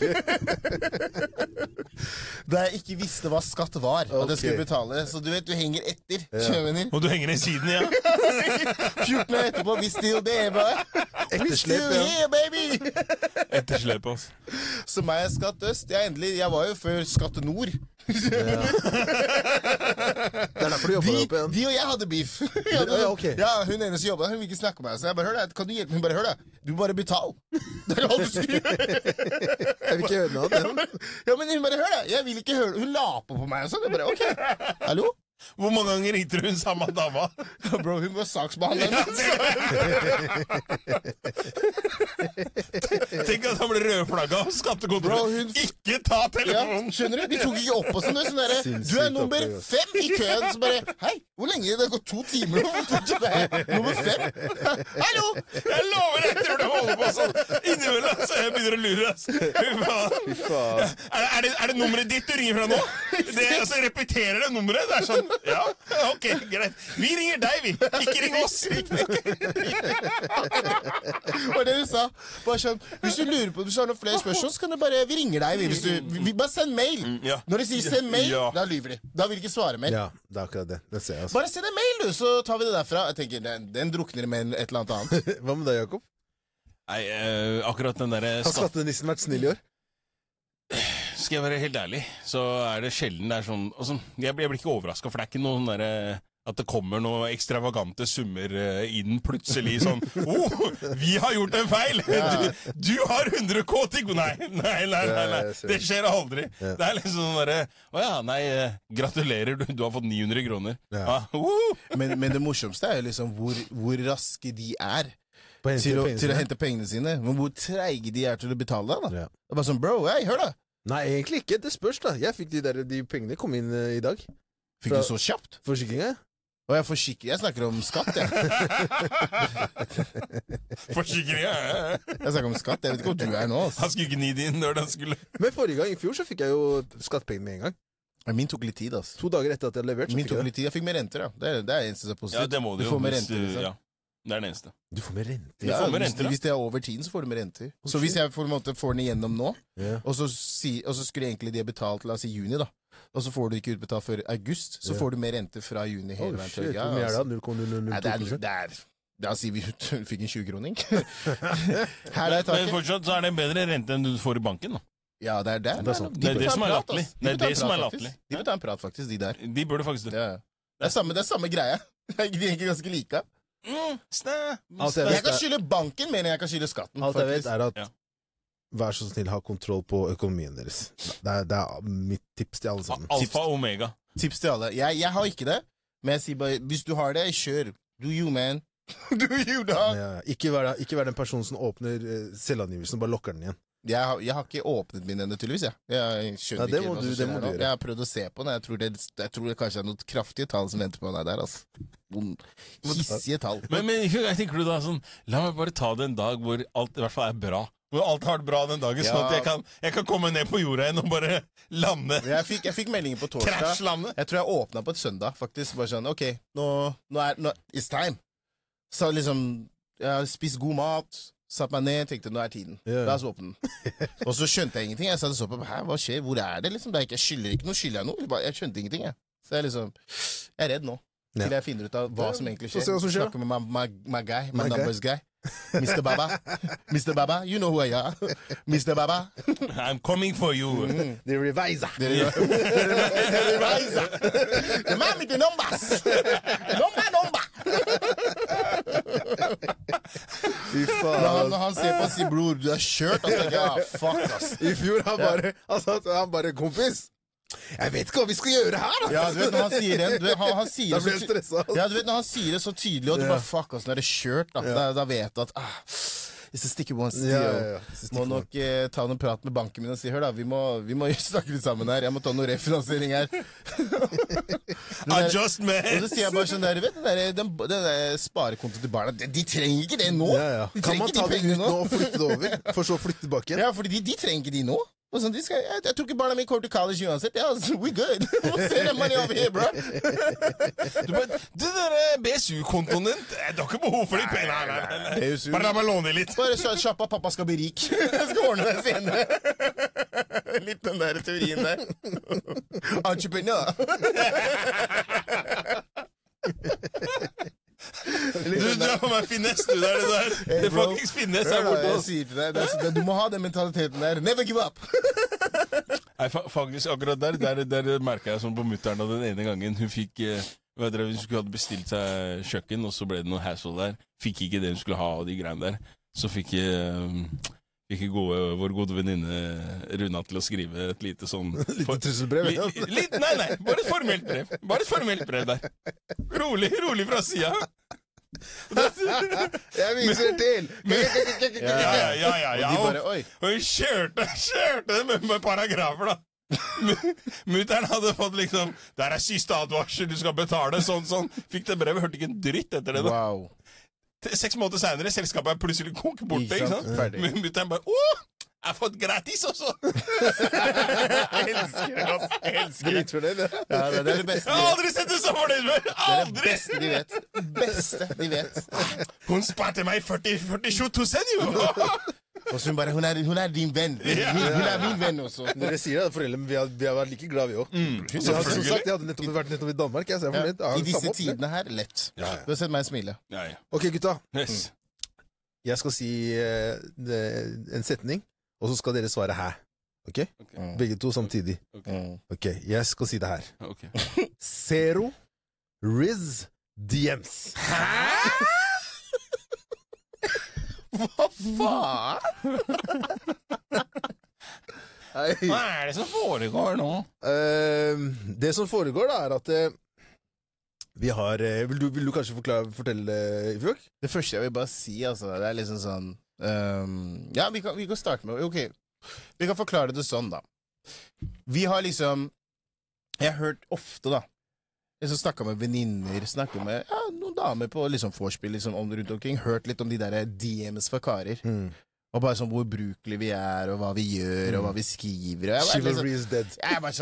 Da jeg ikke visste hva skatt var, at jeg skulle betale. Så du vet, du henger etter, kjøvenner. Og du henger i siden, ja. 14 år etterpå, vi still there, bare. Etterslep, here, baby! Etterslep, altså. Så meg er Skatt Øst. Jeg var jo før Skatt Nord. Det er derfor du jobber deg opp igjen. De og jeg hadde beef. Ja, hun ene som jobbet, hun vil ikke snakke med meg. Så jeg bare, hør deg, kan du hjelpe meg? Hun bare, hør deg, du bare betal. Det er alt du skal gjøre. Jeg vil ikke høre noe av det. Ja, men hun bare, hør deg, jeg vil ikke høre. Hun la på meg og sånn. Jeg bare, ok, hallo? Hvor mange ganger ringte hun samme dama? Bro, hun var saksbehandleren. Tenk at han ble rødflagget av skattekontrollen. Ikke ta telefonen! Ja, skjønner du? De tok ikke opp og sånn. Du er nummer 5 i køen. Så bare, hei, hvor lenge? Det har gått 2 timer nå. Nummer 5? Hallo! Jeg lover deg, jeg tror du holder på sånn. Innimellom så jeg begynner å lure. Fy faen. Er det nummeret ditt du ringer fra nå? Så repeterer det nummeret. Det er sånn. Ja, ok, greit. Vi ringer deg, vi. Ikke ring oss. Hva det du sa? Bare sånn, hvis du lurer på, hvis du har noen flere spørsmål, så kan du bare, vi ringer deg. Vi bare send mail. Når de sier send mail, da lyver de. Da vil de ikke svare mer. Ja, det er akkurat det. Det ser jeg altså. Bare send en mail, du, så tar vi det derfra. Jeg tenker, den drukner med et eller annet. Hva med deg, Jakob? Nei, akkurat den der Har skattenissen vært snill i år? Skal jeg være helt ærlig, så er det sjelden det er sånn jeg blir ikke overrasket, for det er ikke noe sånn der at det kommer noen ekstravagante summer inn plutselig sånn vi har gjort en feil! Du har 100 K til Nei, det skjer aldri. Det er liksom sånn derre gratulerer, du har fått 900 kroner. Men det morsomste er jo liksom hvor raske de er til å hente pengene sine. Men hvor treige de er til å betale deg, da. Det er bare sånn, bro, hei, hør da. Nei, egentlig ikke. Det spørs, da. Jeg fikk de pengene kom inn i dag. Fikk du så kjapt? Forsikringen? Og jeg snakker om skatt, jeg. Forsikringen? Jeg snakker om skatt, jeg vet ikke hvor du er nå. Han skulle ikke nid inn når han skulle. Men forrige gang, i fjor, så fikk jeg jo skattpenger med en gang. Min tok litt tid, altså. 2 dager etter at jeg leverte. Min tok litt tid, jeg fikk mer renter, da. Det er eneste som er positivt. Ja, det må du får mer renter, liksom. Det er det eneste. Du får med renter. Ja, får med hvis, renter, da. hvis det er over tiden, så får du med renter. Så hvis jeg på en måte får den igjennom nå, Ja. og så skulle egentlig de ha betalt, la oss si juni da, og så får du ikke utbetalt før august, så Ja. får du mer renter fra juni hele veien til. Shit, Ja, hvor mye er altså. det da? Nei, 0,002%? Da sier vi hun fikk en 20-kroning. Her er Men taket. fortsatt så er det bedre rente enn du får i banken. Da. Ja, det er det. Det er sant. Det er bør det ta som en er prat, latterlig. ass. Det er De bør ta en det som prat, er faktisk. latterlig. De bør ta en prat, faktisk, de der. De burde faktisk det. Ja. Det er samme greie. De er egentlig ganske like. Altså, Jeg kan skylde banken mer enn jeg kan skylde skatten. Alt jeg vet, faktisk. er at Ja. vær så snill, ha kontroll på økonomien deres. Det er mitt tips til alle sammen. Alfa og omega. Tips til alle. Jeg har ikke det, men jeg sier bare, hvis du har det, kjør. Do you, man. Do you, da. Ja, ikke vær den personen som åpner selvangivelsen og bare lokker den igjen. Jeg har ikke åpnet min ennå, tydeligvis. Jeg skjønner Ja, det ikke må hva du- som skjer det må her du nå. gjøre. Jeg har prøvd å se på den. Jeg tror det kanskje er noen kraftige tall som venter på deg der. Altså. Noen hissige tall. Men jeg tenker du da sånn, la meg bare ta det en dag hvor alt i hvert fall er bra. Hvor alt har vært bra den dagen, sånn at jeg kan komme ned på jorda igjen og bare lande. Jeg fikk meldinger på torsdag. Krasjlande. Jeg tror jeg åpna på et søndag, faktisk. Bare sånn, ok, nå it's time. Så liksom, jeg har spist god mat, satt meg ned, tenkte, nå er tiden. Ja. La oss åpne den. Og så skjønte jeg ingenting. Jeg satt og så på, hæ, hva skjer? Hvor er det liksom? Det er ikke, jeg skylder ikke noe, skylder jeg noe? Jeg skjønte ingenting, jeg. Så jeg liksom, jeg er redd nå. Ja. Til jeg finner ut av hva som egentlig Så skjer. se hva som skjer. Snakker med my guy, my My guy. numbers guy. Mr. Baba. Mr. Baba, you know who I am. Mr. Baba. I'm coming for you. The reviser! The Mami, the numbers. Number. Fy faen. Når han ser på og sier, bror, du er kjørt, og så tenker jeg, fuck, ass. I fjor han bare kompis, jeg vet ikke hva vi skal gjøre her, da! Ja, du vet når han sier den, han sier Da det blir jeg så stresset. Ja, du vet når han sier det så tydelig, og du Ja. bare, fuck, ass, når det er kjørt, da vet du at, it's a sticky one still. Må nok ta noen prat med banken min og si, hør da, vi må snakke litt sammen her, jeg må ta noe refinansiering her. Adjust, Og man. så sier jeg bare sånn der, vet du, den der sparekonto til barna, de trenger ikke det nå. Ja. De Kan trenger man ikke ta de det pengene ut nå og flytte det over, for så å flytte tilbake igjen? Ja, fordi de trenger ikke de nå. Og sånn, jeg tror ikke barna mine kommer til college uansett. Ja, we good. We'll send that money over here, bro. Det der BSU-kontoen din, du har ikke behov for de pengene. Nei. BSU. Bare la meg låne litt. Bare kjapp at pappa skal bli rik. Jeg skal ordne det senere. Litt den der teorien der. Entreprenør. Du drar på meg finnes, du. Det er det der. Det bro. fuckings finnes her Hør da, borte. jeg ass. sier til deg, du må ha den mentaliteten der. Never give up. Nei, faktisk akkurat der merket jeg sånn på mutteren den ene gangen hun fikk hun skulle hadde bestilt seg kjøkken, og så ble det noe hassle der. Fikk ikke det hun skulle ha av de greiene der. Så fikk vår gode venninne Runa til å skrive et lite sånn Lite trusselbrev? Nei, bare et formelt brev. Bare et formelt brev der. Rolig fra sida. Jeg viser til! Ja. Og de bare, oi. Og hun kjørte det med paragrafer, da. Mutteren hadde fått liksom Der er siste advarsel, du skal betale. Sånn. Fikk det brevet, hørte ikke en dritt etter det. Da. Wow. 6 måneder senere, selskapet er plutselig kokt borte. Ikke Ikke sant? sant? Ferdig. Men mutteren bare jeg har fått gratis også! Elsker det, ass. Elsker det. Dritfornøyd, ja. Ja, det er det beste Jeg har de vet. aldri sett det så fornøyd før! Det er det Aldri! beste de vet. Beste de vet. Hun sparte meg 47 000, jo! Og så hun bare, hun er din venn. Hun er min venn også. Når dere sier det, foreldrene, vi har vært like glad vi også. Så som selvfølgelig. sagt, jeg hadde vært nettopp i Danmark, så jeg er fornøyd. I disse Samme opp, tidene her, lett. Ja. Du har sett meg smile. Ja. Ok, gutta. Yes. Jeg skal si en setning, og så skal dere svare hæ. Ok? Begge to samtidig. Ok, jeg skal si det her. Ok. Zero Riz DMs. Hva faen? Hva er det som foregår nå? Det som foregår da, er at vi har vil du kanskje fortelle, Ifjok? Det første jeg vil bare si, altså, det er liksom sånn ja, vi kan starte med, ok, vi kan forklare det sånn da. Vi har liksom, jeg har hørt ofte da, jeg som snakket med venninner, snakket med noen damer på liksom vorspiel liksom, om det rundt omkring, hørt litt om de der DMs for karer, og bare sånn hvor brukelig vi er, og hva vi gjør, og hva vi skriver. Og jeg bare, Chivalry is dead. jeg er bare sånn,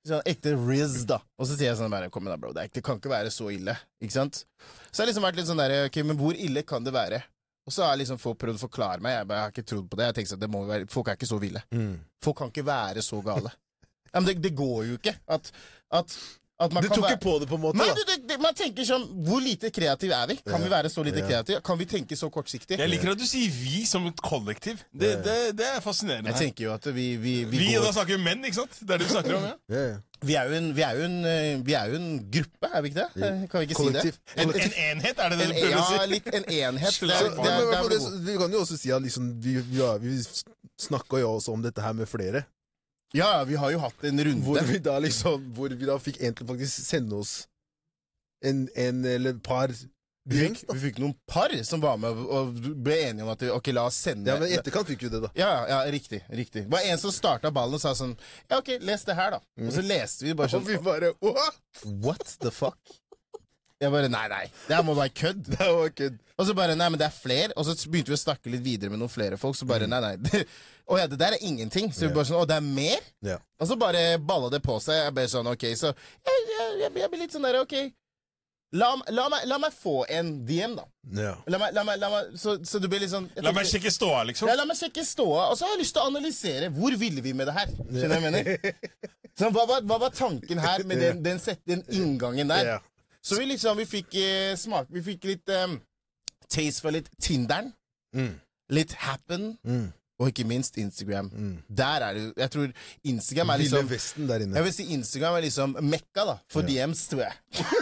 sånn ekte Riz da. Og så sier jeg sånn bare, kom igjen da bro, det kan ikke være så ille, ikke sant? Så har jeg liksom vært litt sånn der, ok, men hvor ille kan det være? Og så har liksom folk prøvd å forklare meg, jeg har ikke trodd på det, jeg tenkte at det må være, folk er ikke så ville. Folk kan ikke være så gale. Ja, men det går jo ikke at man du kan tok ikke på det på en måte, nei, man tenker sånn, hvor lite kreativ er vi? Kan vi være så lite kreativ? Kan vi tenke så kortsiktig? Jeg liker at du sier vi som et kollektiv. Det er fascinerende. Jeg tenker jo at vi Vi går... da snakker jo menn, ikke sant? Det er det du snakker om, ja? Vi er jo en gruppe, er vi ikke det? Kan vi ikke kollektiv. si det? En enhet, er det det du prøver å si? Ja, litt en enhet. Vi kan jo også si at liksom, vi snakket jo også om dette her med flere. Ja, vi har jo hatt en runde. Hvor vi da fikk egentlig faktisk sende oss en eller et par vi fikk noen par som var med og ble enige om at ok, la oss sende... Ja, men etterkant fikk vi det da. Ja, riktig. Det var en som startet ballen og sa sånn, ja ok, les det her da. Og så leste vi bare sånn... Og vi bare, what the fuck? Jeg bare, nei, det må være kødd. Det var kødd. Og så bare, nei, men det er flere. Og så begynte vi å snakke litt videre med noen flere folk, så bare, nei. Åja, det der er ingenting. Så vi bare sånn, det er mer? Ja. Og så bare ballet det på seg. Jeg bare sånn, ok, så jeg blir litt sånn der, ok. La meg få en DM, da. Ja. La meg, så du blir litt sånn... La meg sjekke ståa, liksom. Ja, la meg sjekke ståa. Og så har jeg lyst til å analysere, hvor ville vi med det her? Skjønner jeg mener? Så hva var tanken her med den inngangen der? Ja. Så vi fikk smak, vi fikk litt taste for litt Tinderen, litt Happen, og ikke minst Instagram. Der er det, jeg tror Instagram er liksom... Ville Vesten der inne. Jeg vil si Instagram er liksom Mekka da, for DMs, tror jeg.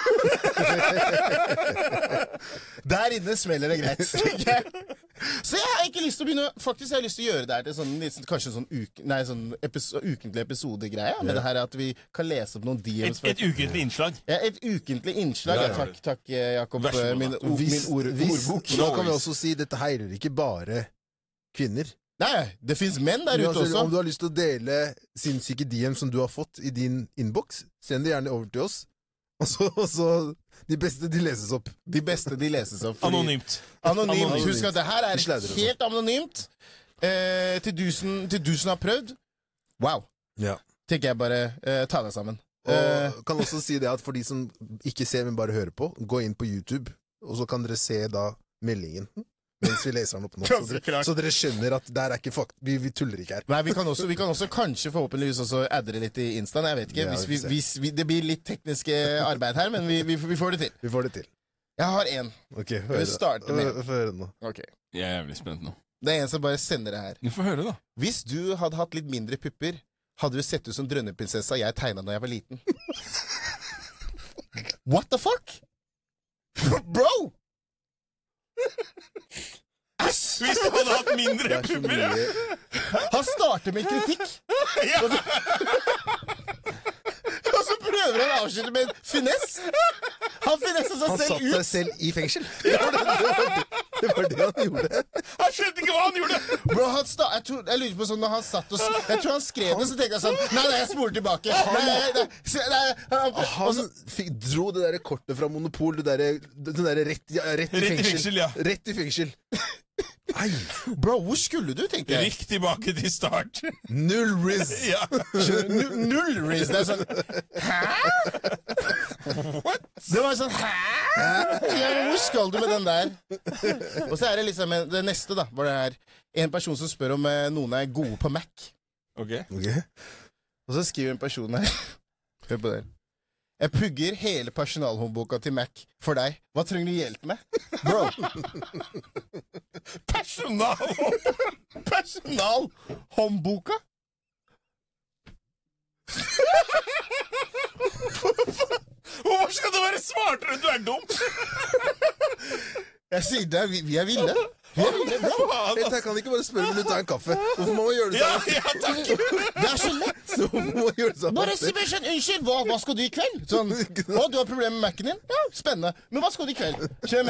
Der inne smeller det greit. Så jeg har ikke lyst til å begynne, faktisk har jeg lyst til å gjøre det her til sånn, kanskje sånn ukentlig episodegreie, med det her at vi kan lese opp noen DMs. Et ukentlig innslag. Ja, et ukentlig innslag. Ja, takk Jakob, min ordbok. Da kan vi også si, dette heiler ikke bare kvinner. Nei, det finnes menn der ute også. Om du har lyst til å dele sinnssyke DM som du har fått i din inbox, send det gjerne over til oss. Og så de beste, de leses opp. De beste, de leses opp. Anonymt. Husk at det her er helt anonymt. Til du som har prøvd. Wow. Ja. Tenker jeg bare, ta deg sammen. Og kan også si det at for de som ikke ser, men bare hører på, gå inn på YouTube, og så kan dere se da meldingen mens vi leser den opp nå, så dere skjønner at der er ikke fakt, vi tuller ikke her. Nei, vi kan også kanskje forhåpentligvis også adde litt i Instaen, jeg vet ikke, hvis det blir litt tekniske arbeid her, men vi får det til. Vi får det til. Jeg har en. Ok, vi starter med. Få høre nå. Okay. Jeg er jævlig spent nå. Det er en som bare sender det her. Du får høre da. Hvis du hadde hatt litt mindre pupper, hadde du sett ut som drønneprinsessa jeg tegnet da jeg var liten. What the fuck? Bro! Hvis du hadde hatt mindre pupper. Han starter med kritikk. Ja. Og så prøver han å avslutte med en finess. Han finesser seg selv ut. Han satt seg selv i fengsel. Det var det han gjorde. Han skjønte ikke hva han gjorde. Bro, jeg lurer på sånn når han satt og... Jeg tror han skrev det, så tenkte jeg sånn, nei, jeg spoler tilbake. Han dro det der kortet fra Monopol, det der rett i fengsel. Ja. Rett i fengsel. Ei. Bro, hvor skulle du, tenkte jeg? Rikk tilbake til start. Null riz. Ja. Null riz. Det er sånn, hæ? What? Det var sånn, hæ? Ja, hvor skal du med den der? Og så er det liksom det neste da, hvor det er en person som spør om noen er gode på Mac. Ok. Og så skriver en person her, hør på det. Jeg pugger hele personalhåndboka til Mac for deg. Hva trenger du hjelp med? Bro. Personalhåndboka? Hvorfor skal du være smartere enn du er dum? Jeg sier det, vi er ville. Jeg kan ikke bare spørre om du tar en kaffe. Hvorfor må man gjøre det sånn? Ja, takk. Det er så lett. Hvorfor må man gjøre det sånn? Bare si meg sånn, unnskyld, hva skal du i kveld? Sånn, du har problemer med Mac'en din? Ja, spennende. Men hva skal du i kveld?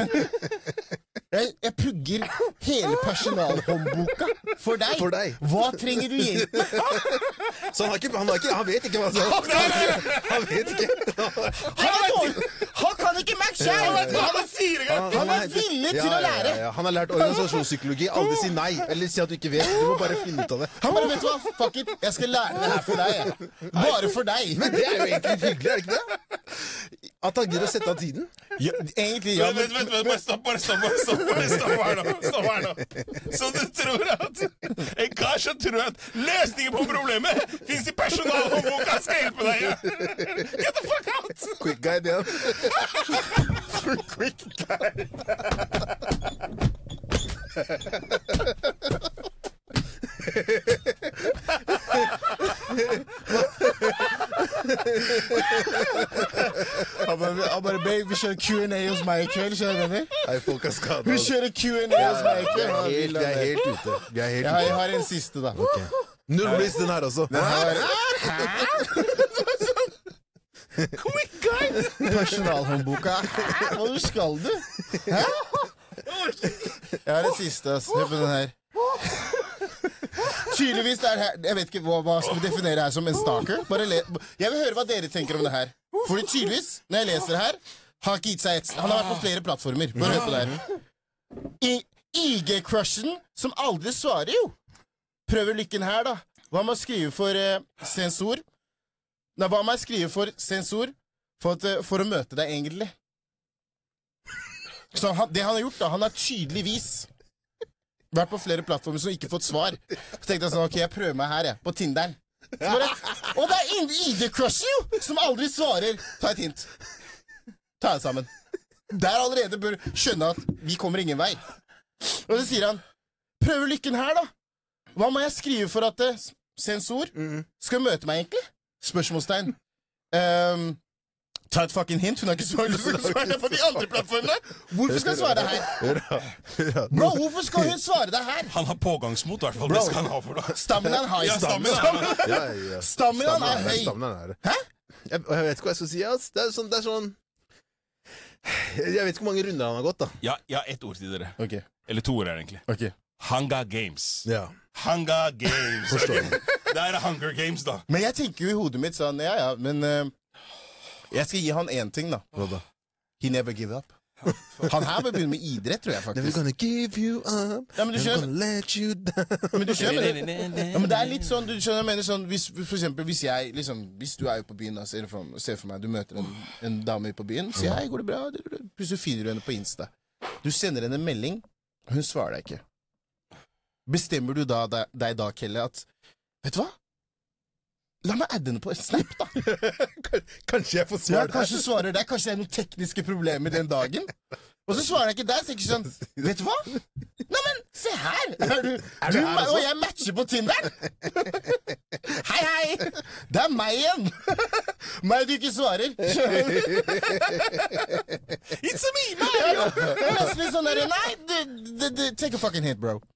Jeg pugger hele personalhåndboka for deg. For deg. Hva trenger du hjelp med? Så han vet ikke hva som Han vet ikke. Han kan ikke Mac, lært selv! Han er 4 ganger! Han er villig til å lære! Han har lært organisasjonspsykologi. Aldri si nei, eller si at du ikke vet. Du må bare finne ut av det. Han bare, vet du hva, fuck it, jeg skal lære det her for deg. Bare for deg. Men det er jo egentlig hyggelig, er det ikke det? At han gidder å sette av tiden. Ja, egentlig, ja, men... Bare stopp her nå. Så du tror at en kar som tror at løsningen på problemet finnes i personalhåndboka skal hjelpe deg? Get the fuck out! Quick guide igjen. Quick guide. Han bare, babe, vi kjører Q&A hos meg i kveld, skjønner du? Nei, folk er skadet. Vi kjører Q&A hos meg i kveld. Vi er helt ute. Jeg har en siste da. Okay. Null risk den her også. Quick guide! Personalhåndboka. Hva skal du? Hæ? Jeg har en siste, ass. Hør på den her. Tydeligvis det er her. Jeg vet ikke hva skal vi definere her som en stalker. Jeg vil høre hva dere tenker om det her. Fordi tydeligvis, når jeg leser her, har ikke gitt seg han har vært på flere plattformer. Bare hør på det her. IG-crushen som aldri svarer jo. Prøver lykken her da. Hva må jeg skrive for sensor? Nei, hva må jeg skrive for sensor for å møte deg egentlig? Så det han har gjort da, han har tydeligvis vært på flere plattformer som ikke fått svar. Så tenkte jeg sånn, ok, jeg prøver meg her, på Tinderen. Og det er ID-crush jo, som aldri svarer. Ta et hint. Ta det sammen. Der allerede bør skjønne at vi kommer ingen vei. Og så sier han, prøver lykken her da. Hva må jeg skrive for at sensor skal møte meg egentlig? Spørsmålstegn. Ta et fucking hint. Hun har ikke svart på de andre plattformene. Hvorfor skal hun svare deg her? Bro, hvorfor skal hun svare deg her? Han har pågangsmot, i hvert fall. Det skal han ha for deg. Staminaen har Ja, Staminaen er høy. Hæ? Jeg vet ikke hva jeg skal si, ass. Det er sånn jeg vet ikke hvor mange runder han har gått da. Ja, jeg har ett ord til dere. Ok. Eller 2 ord her egentlig. Ok. Hunger Games. Ja. Hunger Games. Forstår. Det er Hunger Games da. Men jeg tenker jo i hodet mitt sånn, ja, men jeg skal gi han en ting da. Hva da? He never give up. Han her bør begynne med idrett, tror jeg faktisk. Never gonna give you up. Ja, men du Never skjønner. gonna let you down. Men du skjønner det? Ja, men det er litt sånn, du skjønner, jeg mener sånn, for eksempel, hvis jeg, liksom, hvis du er jo på byen, da, ser for meg, du møter en dame på byen, sier, hei, går det bra? Plutselig finner du henne på Insta. Du sender henne en melding, hun svarer deg ikke. Bestemmer du deg da, Kelle, at, vet du hva? La meg adde henne på en snap, da. Kanskje jeg får svar der. Kanskje svarer deg, kanskje det er noen tekniske problemer den dagen. Og så svarer jeg ikke der, så tenker jeg sånn, vet du hva? Nei, men, se her! Du og jeg matcher på Tinderen! Hei! Det er meg igjen! Meg du ikke svarer. It's a me, Mario! Det er nesten litt sånn der, nei, take a fucking hit, bro.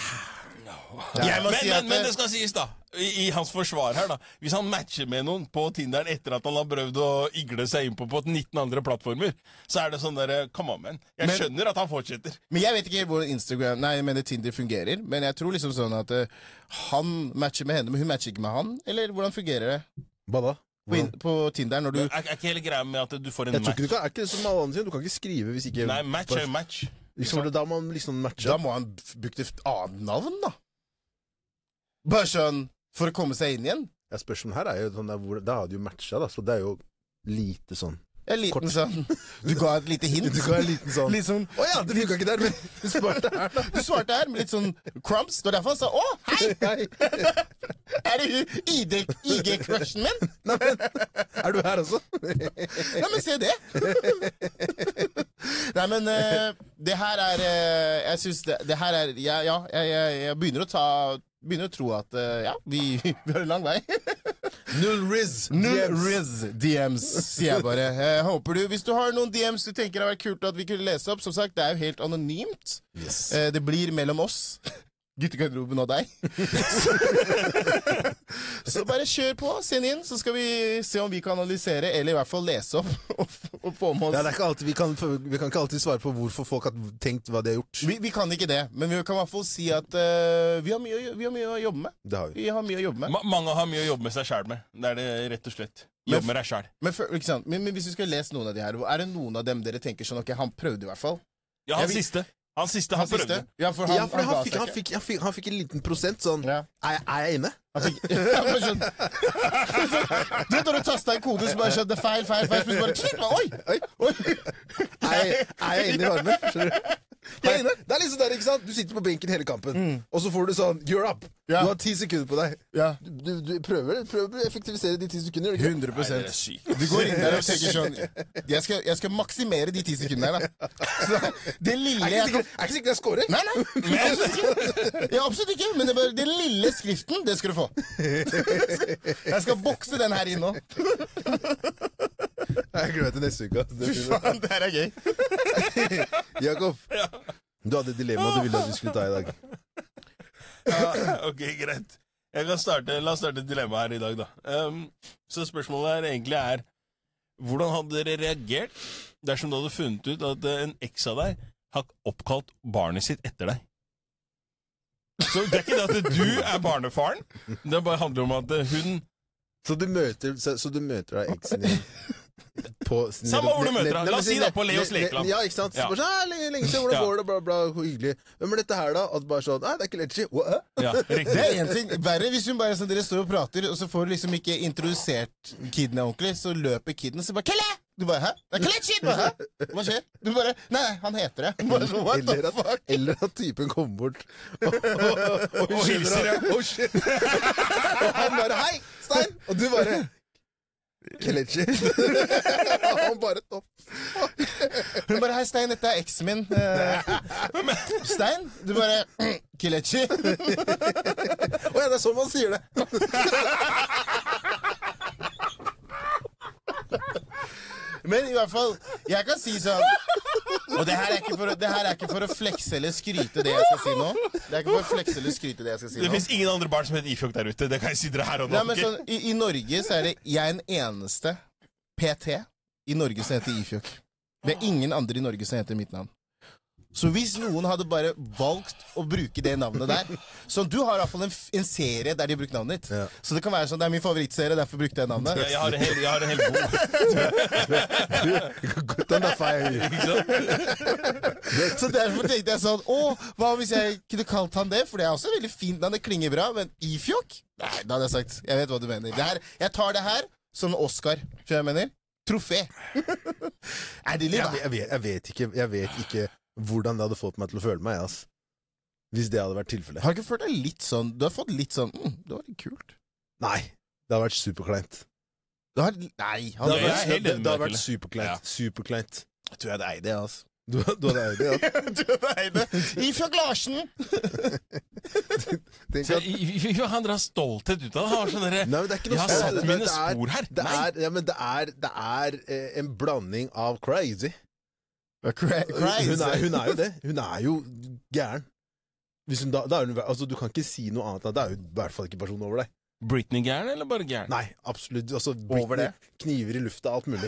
Men det skal sies da, i hans forsvar her da, hvis han matcher med noen på Tinderen etter at han har prøvd å igle seg inn på 19 andre plattformer, så er det sånn der, come on man, jeg skjønner at han fortsetter. Men jeg vet ikke hvor Instagram, nei, jeg mener Tinder fungerer, men jeg tror liksom sånn at han matcher med henne, men hun matcher ikke med han, eller hvordan fungerer det? Hva da? På Tinderen når du... Er ikke hele greia med at du får en Jeg tror match? ikke du kan, er ikke det som alle andre sier, du kan ikke skrive hvis ikke... Nei, match er match. Liksom, da må man liksom matche. Da må han bruke et annet navn, da. Bare sånn, for å komme seg inn igjen. Ja, spørsmålet her er jo sånn, da hadde jo matcha da, så det er jo lite sånn. En liten sånn, du ga et lite hint. Du ga en liten sånn. Litt sånn, Åja, det funket ikke der, men du svarte her da. du svarte her med litt sånn crumbs. Det var derfor han sa, hei! Hei. Er det IG-crushen min? Nei, men, er du her også? Nei, men se det. Nei, men det her er, jeg synes det her er, jeg begynner å tro at, vi har en lang vei. Null riz. DMs, sier jeg bare. Håper du, hvis du har noen DMs du tenker har vært kult at vi kunne lese opp, som sagt, det er jo helt anonymt. Yes. Det blir mellom oss. Guttegarderoben og deg. Så bare kjør på, send inn, så skal vi se om vi kan analysere, eller i hvert fall lese opp og få med oss. Ja, det er ikke alltid, vi kan ikke alltid svare på hvorfor folk har tenkt hva de har gjort. Vi kan ikke det, men vi kan i hvert fall si at vi har mye å jobbe med. Det har vi. Vi har mye å jobbe med. Mange har mye å jobbe med seg selv med. Det er det rett og slett. jobb med deg selv. Men hvis vi skal lese noen av de her, det noen av dem dere tenker sånn, ok, han prøvde i hvert fall? Ja, han siste, han prøvde. Ja, for han fikk en liten prosent sånn, er jeg inne? Han var sånn, du vet når du tastet en kode, så bare skjønte feil, oi! Er jeg inne i varmen? Skjønner du? Det er liksom der, ikke sant? Du sitter på benken hele kampen, og så får du sånn, you're up. Du har 10 sekunder på deg. Du prøver å effektivisere de 10 sekunder, gjør du ikke? 100%. Du går inn der og tenker sånn, jeg skal maksimere de 10 sekundene her, da. Så det lille jeg er ikke sikkert jeg scorer. Nei. Ja, absolutt ikke, men den lille skriften, det skal du få. Jeg skal bokse den her inn nå. Jeg gleder meg til neste uke. Fy faen, det her er gøy. Jakob, du hadde et dilemma du ville at vi skulle ta i dag. Ok, greit. La oss starte et dilemma her i dag, da. Så spørsmålet her egentlig hvordan hadde dere reagert dersom du hadde funnet ut at en eks av deg har oppkalt barnet sitt etter deg? Så det er ikke det at du barnefaren, det bare handler om at hun... Så du møter deg eksen din på... Samme hvor du møter deg. La oss si da, på Leos lekeland. Ja, ikke sant? Så bare sånn, lenge siden, hvordan går det, bla, bla, hyggelig. Hvem dette her da? Og bare sånn, nei, det ikke Kelechi. Ja, riktig. Det en ting. Verre hvis hun bare sånn, dere står og prater, og så får du liksom ikke introdusert kiden ordentlig, så løper kiden, så bare, Kelle! Du bare, hæ? Det Kelechi! Hæ? Hva skjer? Du bare, nei, han heter det. Bare så, what the fuck? Eller at typen kommer bort og hilser, ja. Og han bare, hei, Stein! Og du bare, Kelechi. Han bare, hun bare, hei Stein, dette eksen min. Stein? Du bare, Kelechi. Åja, det sånn man sier det. Men i hvert fall, jeg kan si sånn, og det her er ikke for å flekse eller skryte det jeg skal si nå. Det er ikke for å flekse eller skryte det jeg skal si nå. Det finnes ingen andre barn som heter Ifjok der ute, det kan jeg si dere her og nå. Nei, men sånn, i Norge så er det jeg en eneste PT i Norge som heter Ifjok. Det er ingen andre i Norge som heter mitt navn. Så hvis noen hadde bare valgt å bruke det navnet der, så du har i hvert fall en serie der de har brukt navnet ditt. Ja. Så det kan være sånn, det er min favorittserie, derfor brukte jeg navnet. Jeg har en hel bok. Den er feil. Så derfor tenkte jeg sånn, hva hvis jeg kunne kalt han det? For det er også veldig fint navn, det klinger bra, men Ifjok? Nei, da hadde jeg sagt, jeg vet hva du mener. Jeg tar det her som Oscar, for jeg mener, trofé. Er det litt? Jeg vet ikke hvordan det hadde fått meg til å føle meg, ass. Hvis det hadde vært tilfellet. Har du ikke følt deg litt sånn, du har fått litt sånn, det var litt kult. Nei, det har vært superkleint. Det har vært superkleint. Ja. Superkleint. Jeg tror jeg hadde eid det, altså. Du hadde eid det, ja. Du hadde eid det. Ifjok Larsen! Han drar stolthet ut av det. Han har sånn Nei, men det er ikke noe jeg har satt mine spor her. Det er en blanding av crazy. Crazy. Hun er jo det. Hun er jo gæren. Hvis hun, da er hun, altså, du kan ikke si noe annet. Da er hun i hvert fall ikke person over deg. Britney gæren, eller bare gæren? Nei, absolutt. Altså, over det? Kniver i lufta, alt mulig.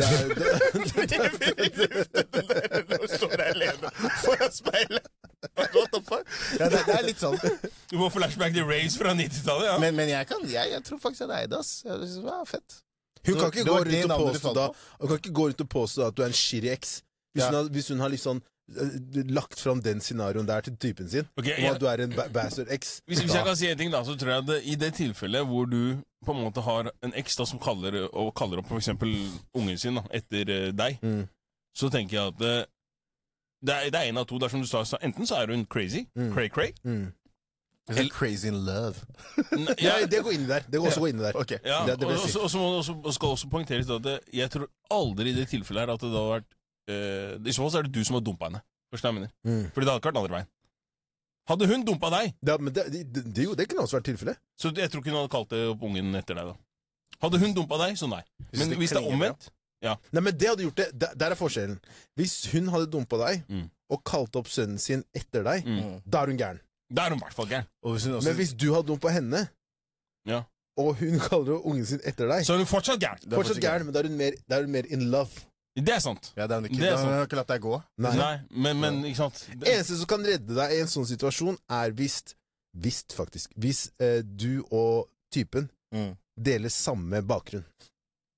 Nå står jeg alene foran speilet. What the fuck? Ja, det er litt sånn. Du får flashback til Raves fra 90-tallet, ja. Men jeg tror faktisk jeg hadde eid, ass. Jeg synes det var fett. Hun kan ikke gå rundt og påstå at du er en shitty ex. Hvis hun har liksom lagt fram den scenarioen der til typen sin, og at du er en bastard ex. Hvis jeg kan si en ting da, så tror jeg at i det tilfellet hvor du på en måte har en ex da, som kaller opp for eksempel ungen sin da, etter deg, så tenker jeg at det er en av to der som du sa, enten så er hun crazy, cray-cray, eller crazy in love. Ja, det går inn i der. Det går også gå inn i der. Okay. Ja, og skal også poengteres at jeg tror aldri i det tilfellet her at det har vært i så fall så er det du som har dumpet henne. Fordi det hadde ikke vært den andre veien. Hadde hun dumpet deg? Men det kunne også vært tilfellet. Så jeg tror ikke hun hadde kalt det opp ungen etter deg da. Hadde hun dumpet deg, så nei. Men hvis det er omvendt, ja. Nei, men det hadde gjort det. Der er forskjellen. Hvis hun hadde dumpet deg og kalt opp sønnen sin etter deg, da er hun gæren. Da er hun i hvert fall gæren. Men hvis du hadde dumpet henne, og hun kaller ungen sin etter deg, så er hun fortsatt gæren. Fortsatt gæren, men da er hun mer in love. Det er sant. Ja, det har ikke latt deg gå. Nei, men ikke sant. Det eneste som kan redde deg i en sånn situasjon er hvis du og typen deler samme bakgrunn.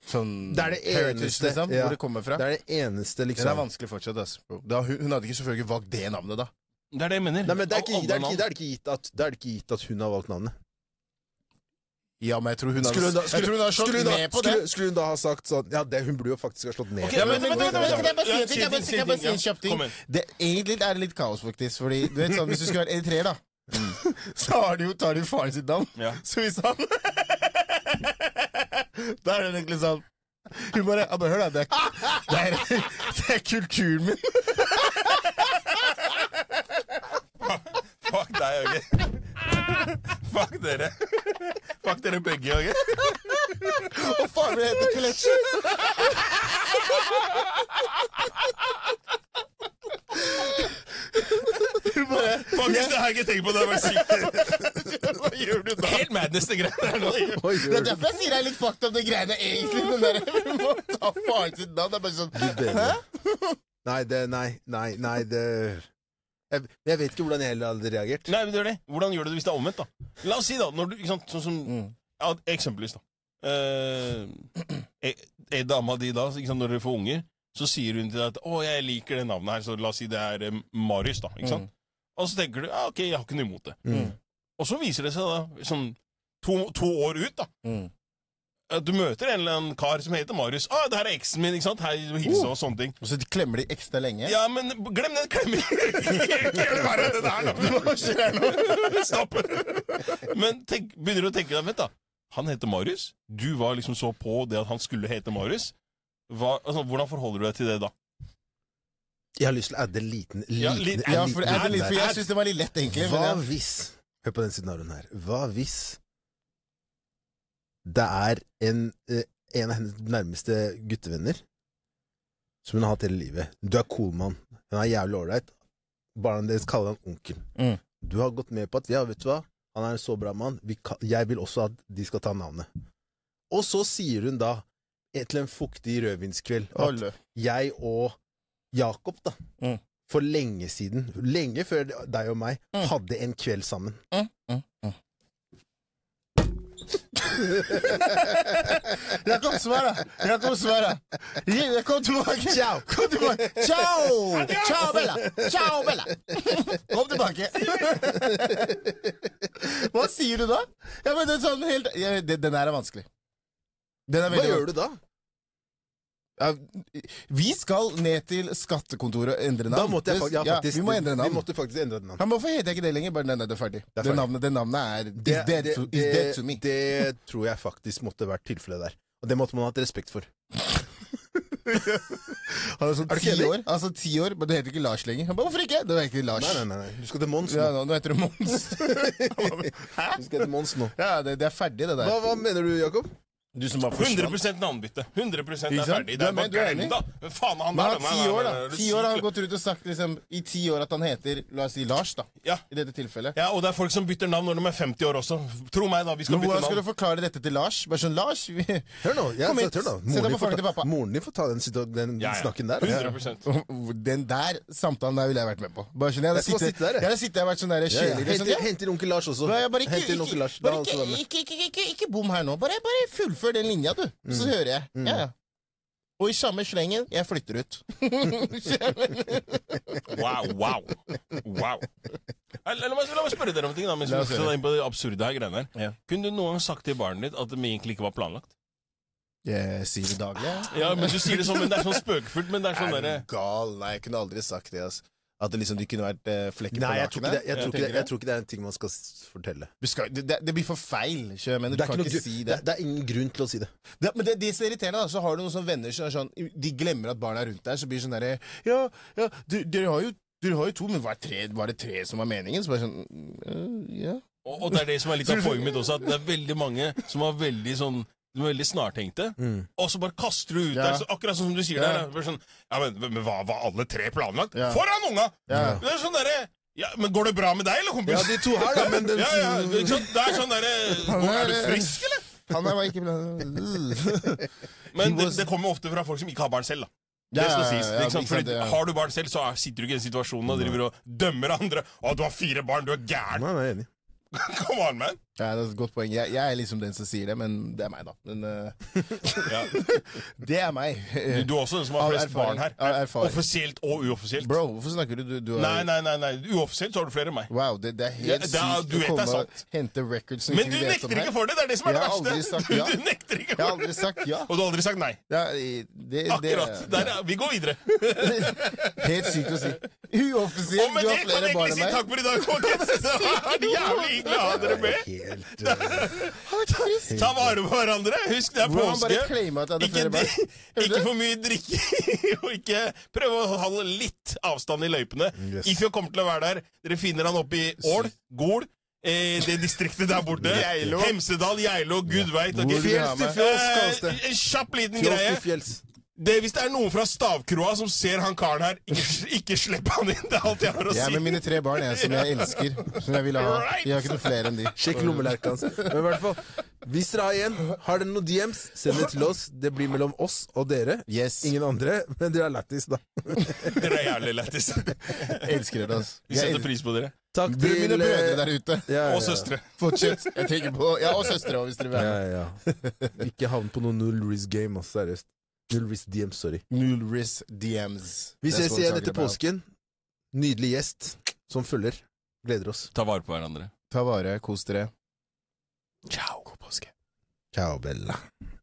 sånn Det er det heritage, eneste, liksom, ja. hvor det kommer fra. Det er det eneste, Det er liksom. vanskelig fortsatt, ass. Hun hadde ikke selvfølgelig valgt det navnet, da. Det er det jeg mener. Nei, men det er Av alle ikke navn. gitt at hun har valgt navnet. Ja, men jeg tror hun hadde Skulle hun da- jeg tror hun hadde slått med på det. Skulle hun da ha sagt sånn Ja, hun burde jo faktisk ha slått ned. Ok, Ja, men vent, kan jeg bare si en ting? si Kan jeg bare si en kjapp ting? Kom igjen. Egentlig er det litt kaos, faktisk. Fordi, du vet sånn, hvis du skulle vært eritreer, da, så tar de faren sitt navn. Ja. Så hvis han Da er det egentlig sånn Hun bare hør da, det er kulturen min. Fuck deg, Jørgen. Fuck dere. Fuck dere begge, Jørgen. Og faren min heter Kelechi. Faktisk, det har jeg ikke tenkt på. Det var sykt. Hva gjør du da? Helt madness, det greiene der nå. Det er derfor jeg sier det er litt fucked up, det greiene egentlig. Den der, vi må ta faren sitt navn. Det er bare sånn Hæ? Nei, det jeg vet ikke hvordan jeg heller hadde reagert. Nei, men det er det. Hvordan gjør du det hvis det er omvendt, da? La oss si, da, når du, ikke sant, sånn som ja, eksempelvis, da. Dama di da, ikke sant, når dere får unger, så sier hun til deg at 'Å, jeg liker det navnet her', så la oss si det er Marius, da. Ikke sant? Og så tenker du 'Ja, ok, jeg har ikke noe imot det'. Og så viser det seg da, sånn to år ut, da. At du møter en eller annen kar som heter Marius. 'Å, det her er eksen min', ikke sant? Hei, hilse og sånne ting. Og så klemmer de ekstra lenge. Ja, men glem den klemmingen! Ikke bare det der, da! Hva skjer nå? Stopp! Men begynner du å tenke deg, vent da. Han heter Marius. Du var liksom så på det at han skulle hete Marius. Hvordan forholder du deg til det da? Jeg har lyst til å adde en liten Ja, for jeg synes det var litt lett, egentlig. Hva hvis Hør på den scenarioen her. Hva hvis det er en av hennes nærmeste guttevenner som hun har hatt hele livet? Du er cool mann. Hun er jævlig ålreit. Barna deres kaller han onkel. Du har gått med på at ja, vet du hva? Han er en så bra mann. Jeg vil også at de skal ta navnet. Og så sier hun da til en fuktig rødvinskveld at jeg og Jakob da for lenge siden, lenge før deg og meg, hadde en kveld sammen. Jakob, svara! Kom tilbake! Ciao! Ciao, Bella! Kom tilbake! Hva sier du da? Ja, men det er sånn helt Den her er vanskelig. Hva gjør du da? Vi skal ned til skattekontoret og endre navn. Da måtte jeg faktisk vi må endre navn. Vi måtte faktisk endre navn. Men hvorfor heter jeg ikke det lenger? Bare det er ferdig. Det navnet er is dead to me. Det tror jeg faktisk måtte vært tilfellet der. Og det måtte man ha hatt respekt for. Han er sånn 10 år, men det heter ikke Lars lenger. Han bare, hvorfor ikke? Det heter ikke Lars. Nei. Du skal til Mons nå. Ja, nå heter det Mons. Hæ? Du skal til Mons nå. Ja, det er ferdig det der. Hva mener du, Jakob? Du som bare forsvant. 100% navnbytte. 100% er ferdig. Det er bare glem, da. Men faen, han der. Men han 10 år, da. 10 år har han gått ut og sagt liksom, i 10 år at han heter, la oss si, Lars, da. Ja. I dette tilfellet. Ja, og det er folk som bytter navn når de er 50 år også. Tro meg, da. Vi skal bytte navn. Hvordan skal du forklare dette til Lars? Bare sånn, Lars Hør nå. Moren din får ta den snakken der. 100%. Den der samtalen der ville jeg vært med på. Bare sånn, jeg hadde sittet og vært sånn der kjelig. Hent inn onkel Lars også. Hent inn onkel Lars. Ikke bom her nå. Bare fullfør den linja, du. Så hører jeg. Ja. Og i samme slengen, jeg flytter ut. Wow. La meg spørre dere om ting, da, mens vi skal inn på det absurde her greiene her. Ja. Kunne du noen gang sagt til barnet ditt at det egentlig ikke var planlagt? Jeg sier det daglig. Ja, men du sier det sånn, men det er sånn spøkefullt, men det er sånn derre gal. Nei, jeg kunne aldri sagt det, altså. At det liksom, de kunne vært flekken på lakenet. Jeg tror ikke det er en ting man skal fortelle. Det blir for feil, men du kan ikke si det. Det er ingen grunn til å si det. Men det er så irriterende, da. Så har du noen sånne venner som er sånn, de glemmer at barna er rundt der, så blir det sånn der, ja, dere har jo 2, men var det 3 som var meningen? Så bare sånn, ja. Og det er det som er litt av poenget mitt også, at det er veldig mange som har veldig sånn de er veldig snartenkte, og så bare kaster du ut der, så akkurat som du sier der, sånn, ja, men var alle 3 planlagt? Ja. Foran unga! Ja. Det er sånn derre, ja, men går det bra med deg, eller kompis? Ja, de 2 her da, men den... ja, det er sånn derre, er du frisk, eller? Han var ikke blant... Men det kommer ofte fra folk som ikke har barn selv, da. Det skal sies, ikke sant? Fordi har du barn selv, så sitter du ikke i en situasjon og driver og dømmer andre. Å, du har 4 barn, du er gæren. Nei, jeg er enig. Come on, man. Ja, det er et godt poeng. Jeg er liksom den som sier det, men det er meg, da. Men, Ja. det er meg. Du er også den som har flest barn her. Offisielt og uoffisielt. Bro, hvorfor snakker du Nei. Uoffisielt så har du flere enn meg. Wow, det er helt sykt du vet å komme det er sant. og hente records. Men du nekter ikke for det, det er det som er det verste. Du nekter ikke Jeg har for aldri det. sagt ja. Og du har aldri sagt nei. Ja, Akkurat. Vi går videre. Helt sykt å si. Uoffisielt, Men du det har kan flere jeg barn ikke enn si meg. takk for i dag, folkens. Det var jævlig hyggelig å ha dere med. Ta vare på hverandre. Husk, det er Bro, han bare påske. claimer at jeg hadde flere barn. Ikke for mye drikke, og ikke prøve å holde litt avstand i løypene. Yes. Ifjok kommer til å være der. Dere finner han oppe i Ål, Gol, det distriktet der borte. Geilo. Hemsedal, Geilo, gud veit. Hvor vil du ha Fjells til meg? fjells, kalles det. En kjapp liten Fjells greie. til fjells. Hvis det er noen fra Stavkroa som ser han karen her, ikke slipp han inn. Det er alt jeg har å si. Jeg er med mine 3 barn, som jeg elsker. Som jeg vil ha. Jeg har ikke noe flere enn de. Sjekk lommelerken hans. Men i hvert fall, hvis dere har igjen, har dere noen DMs, send det til oss. Det blir mellom oss og dere. Yes. Ingen andre, men dere er lættis, da. Dere er jævlig lættis. Jeg elsker dere, altså. Vi setter pris på dere. Takk til Mine brødre der ute. Og søstre. Fortsett. Jeg tenker på Ja, og søstre også, hvis dere vil. Ja. Ikke havn på noe null risk game, altså, seriøst. Null risk DMs, sorry. Null risk DMs. Vi ses That's what igjen we're etter talking about. påsken. Nydelig gjest som følger. Gleder oss. Ta vare på hverandre. Ta vare, kos dere. Ciao. God påske. Ciao, Bella.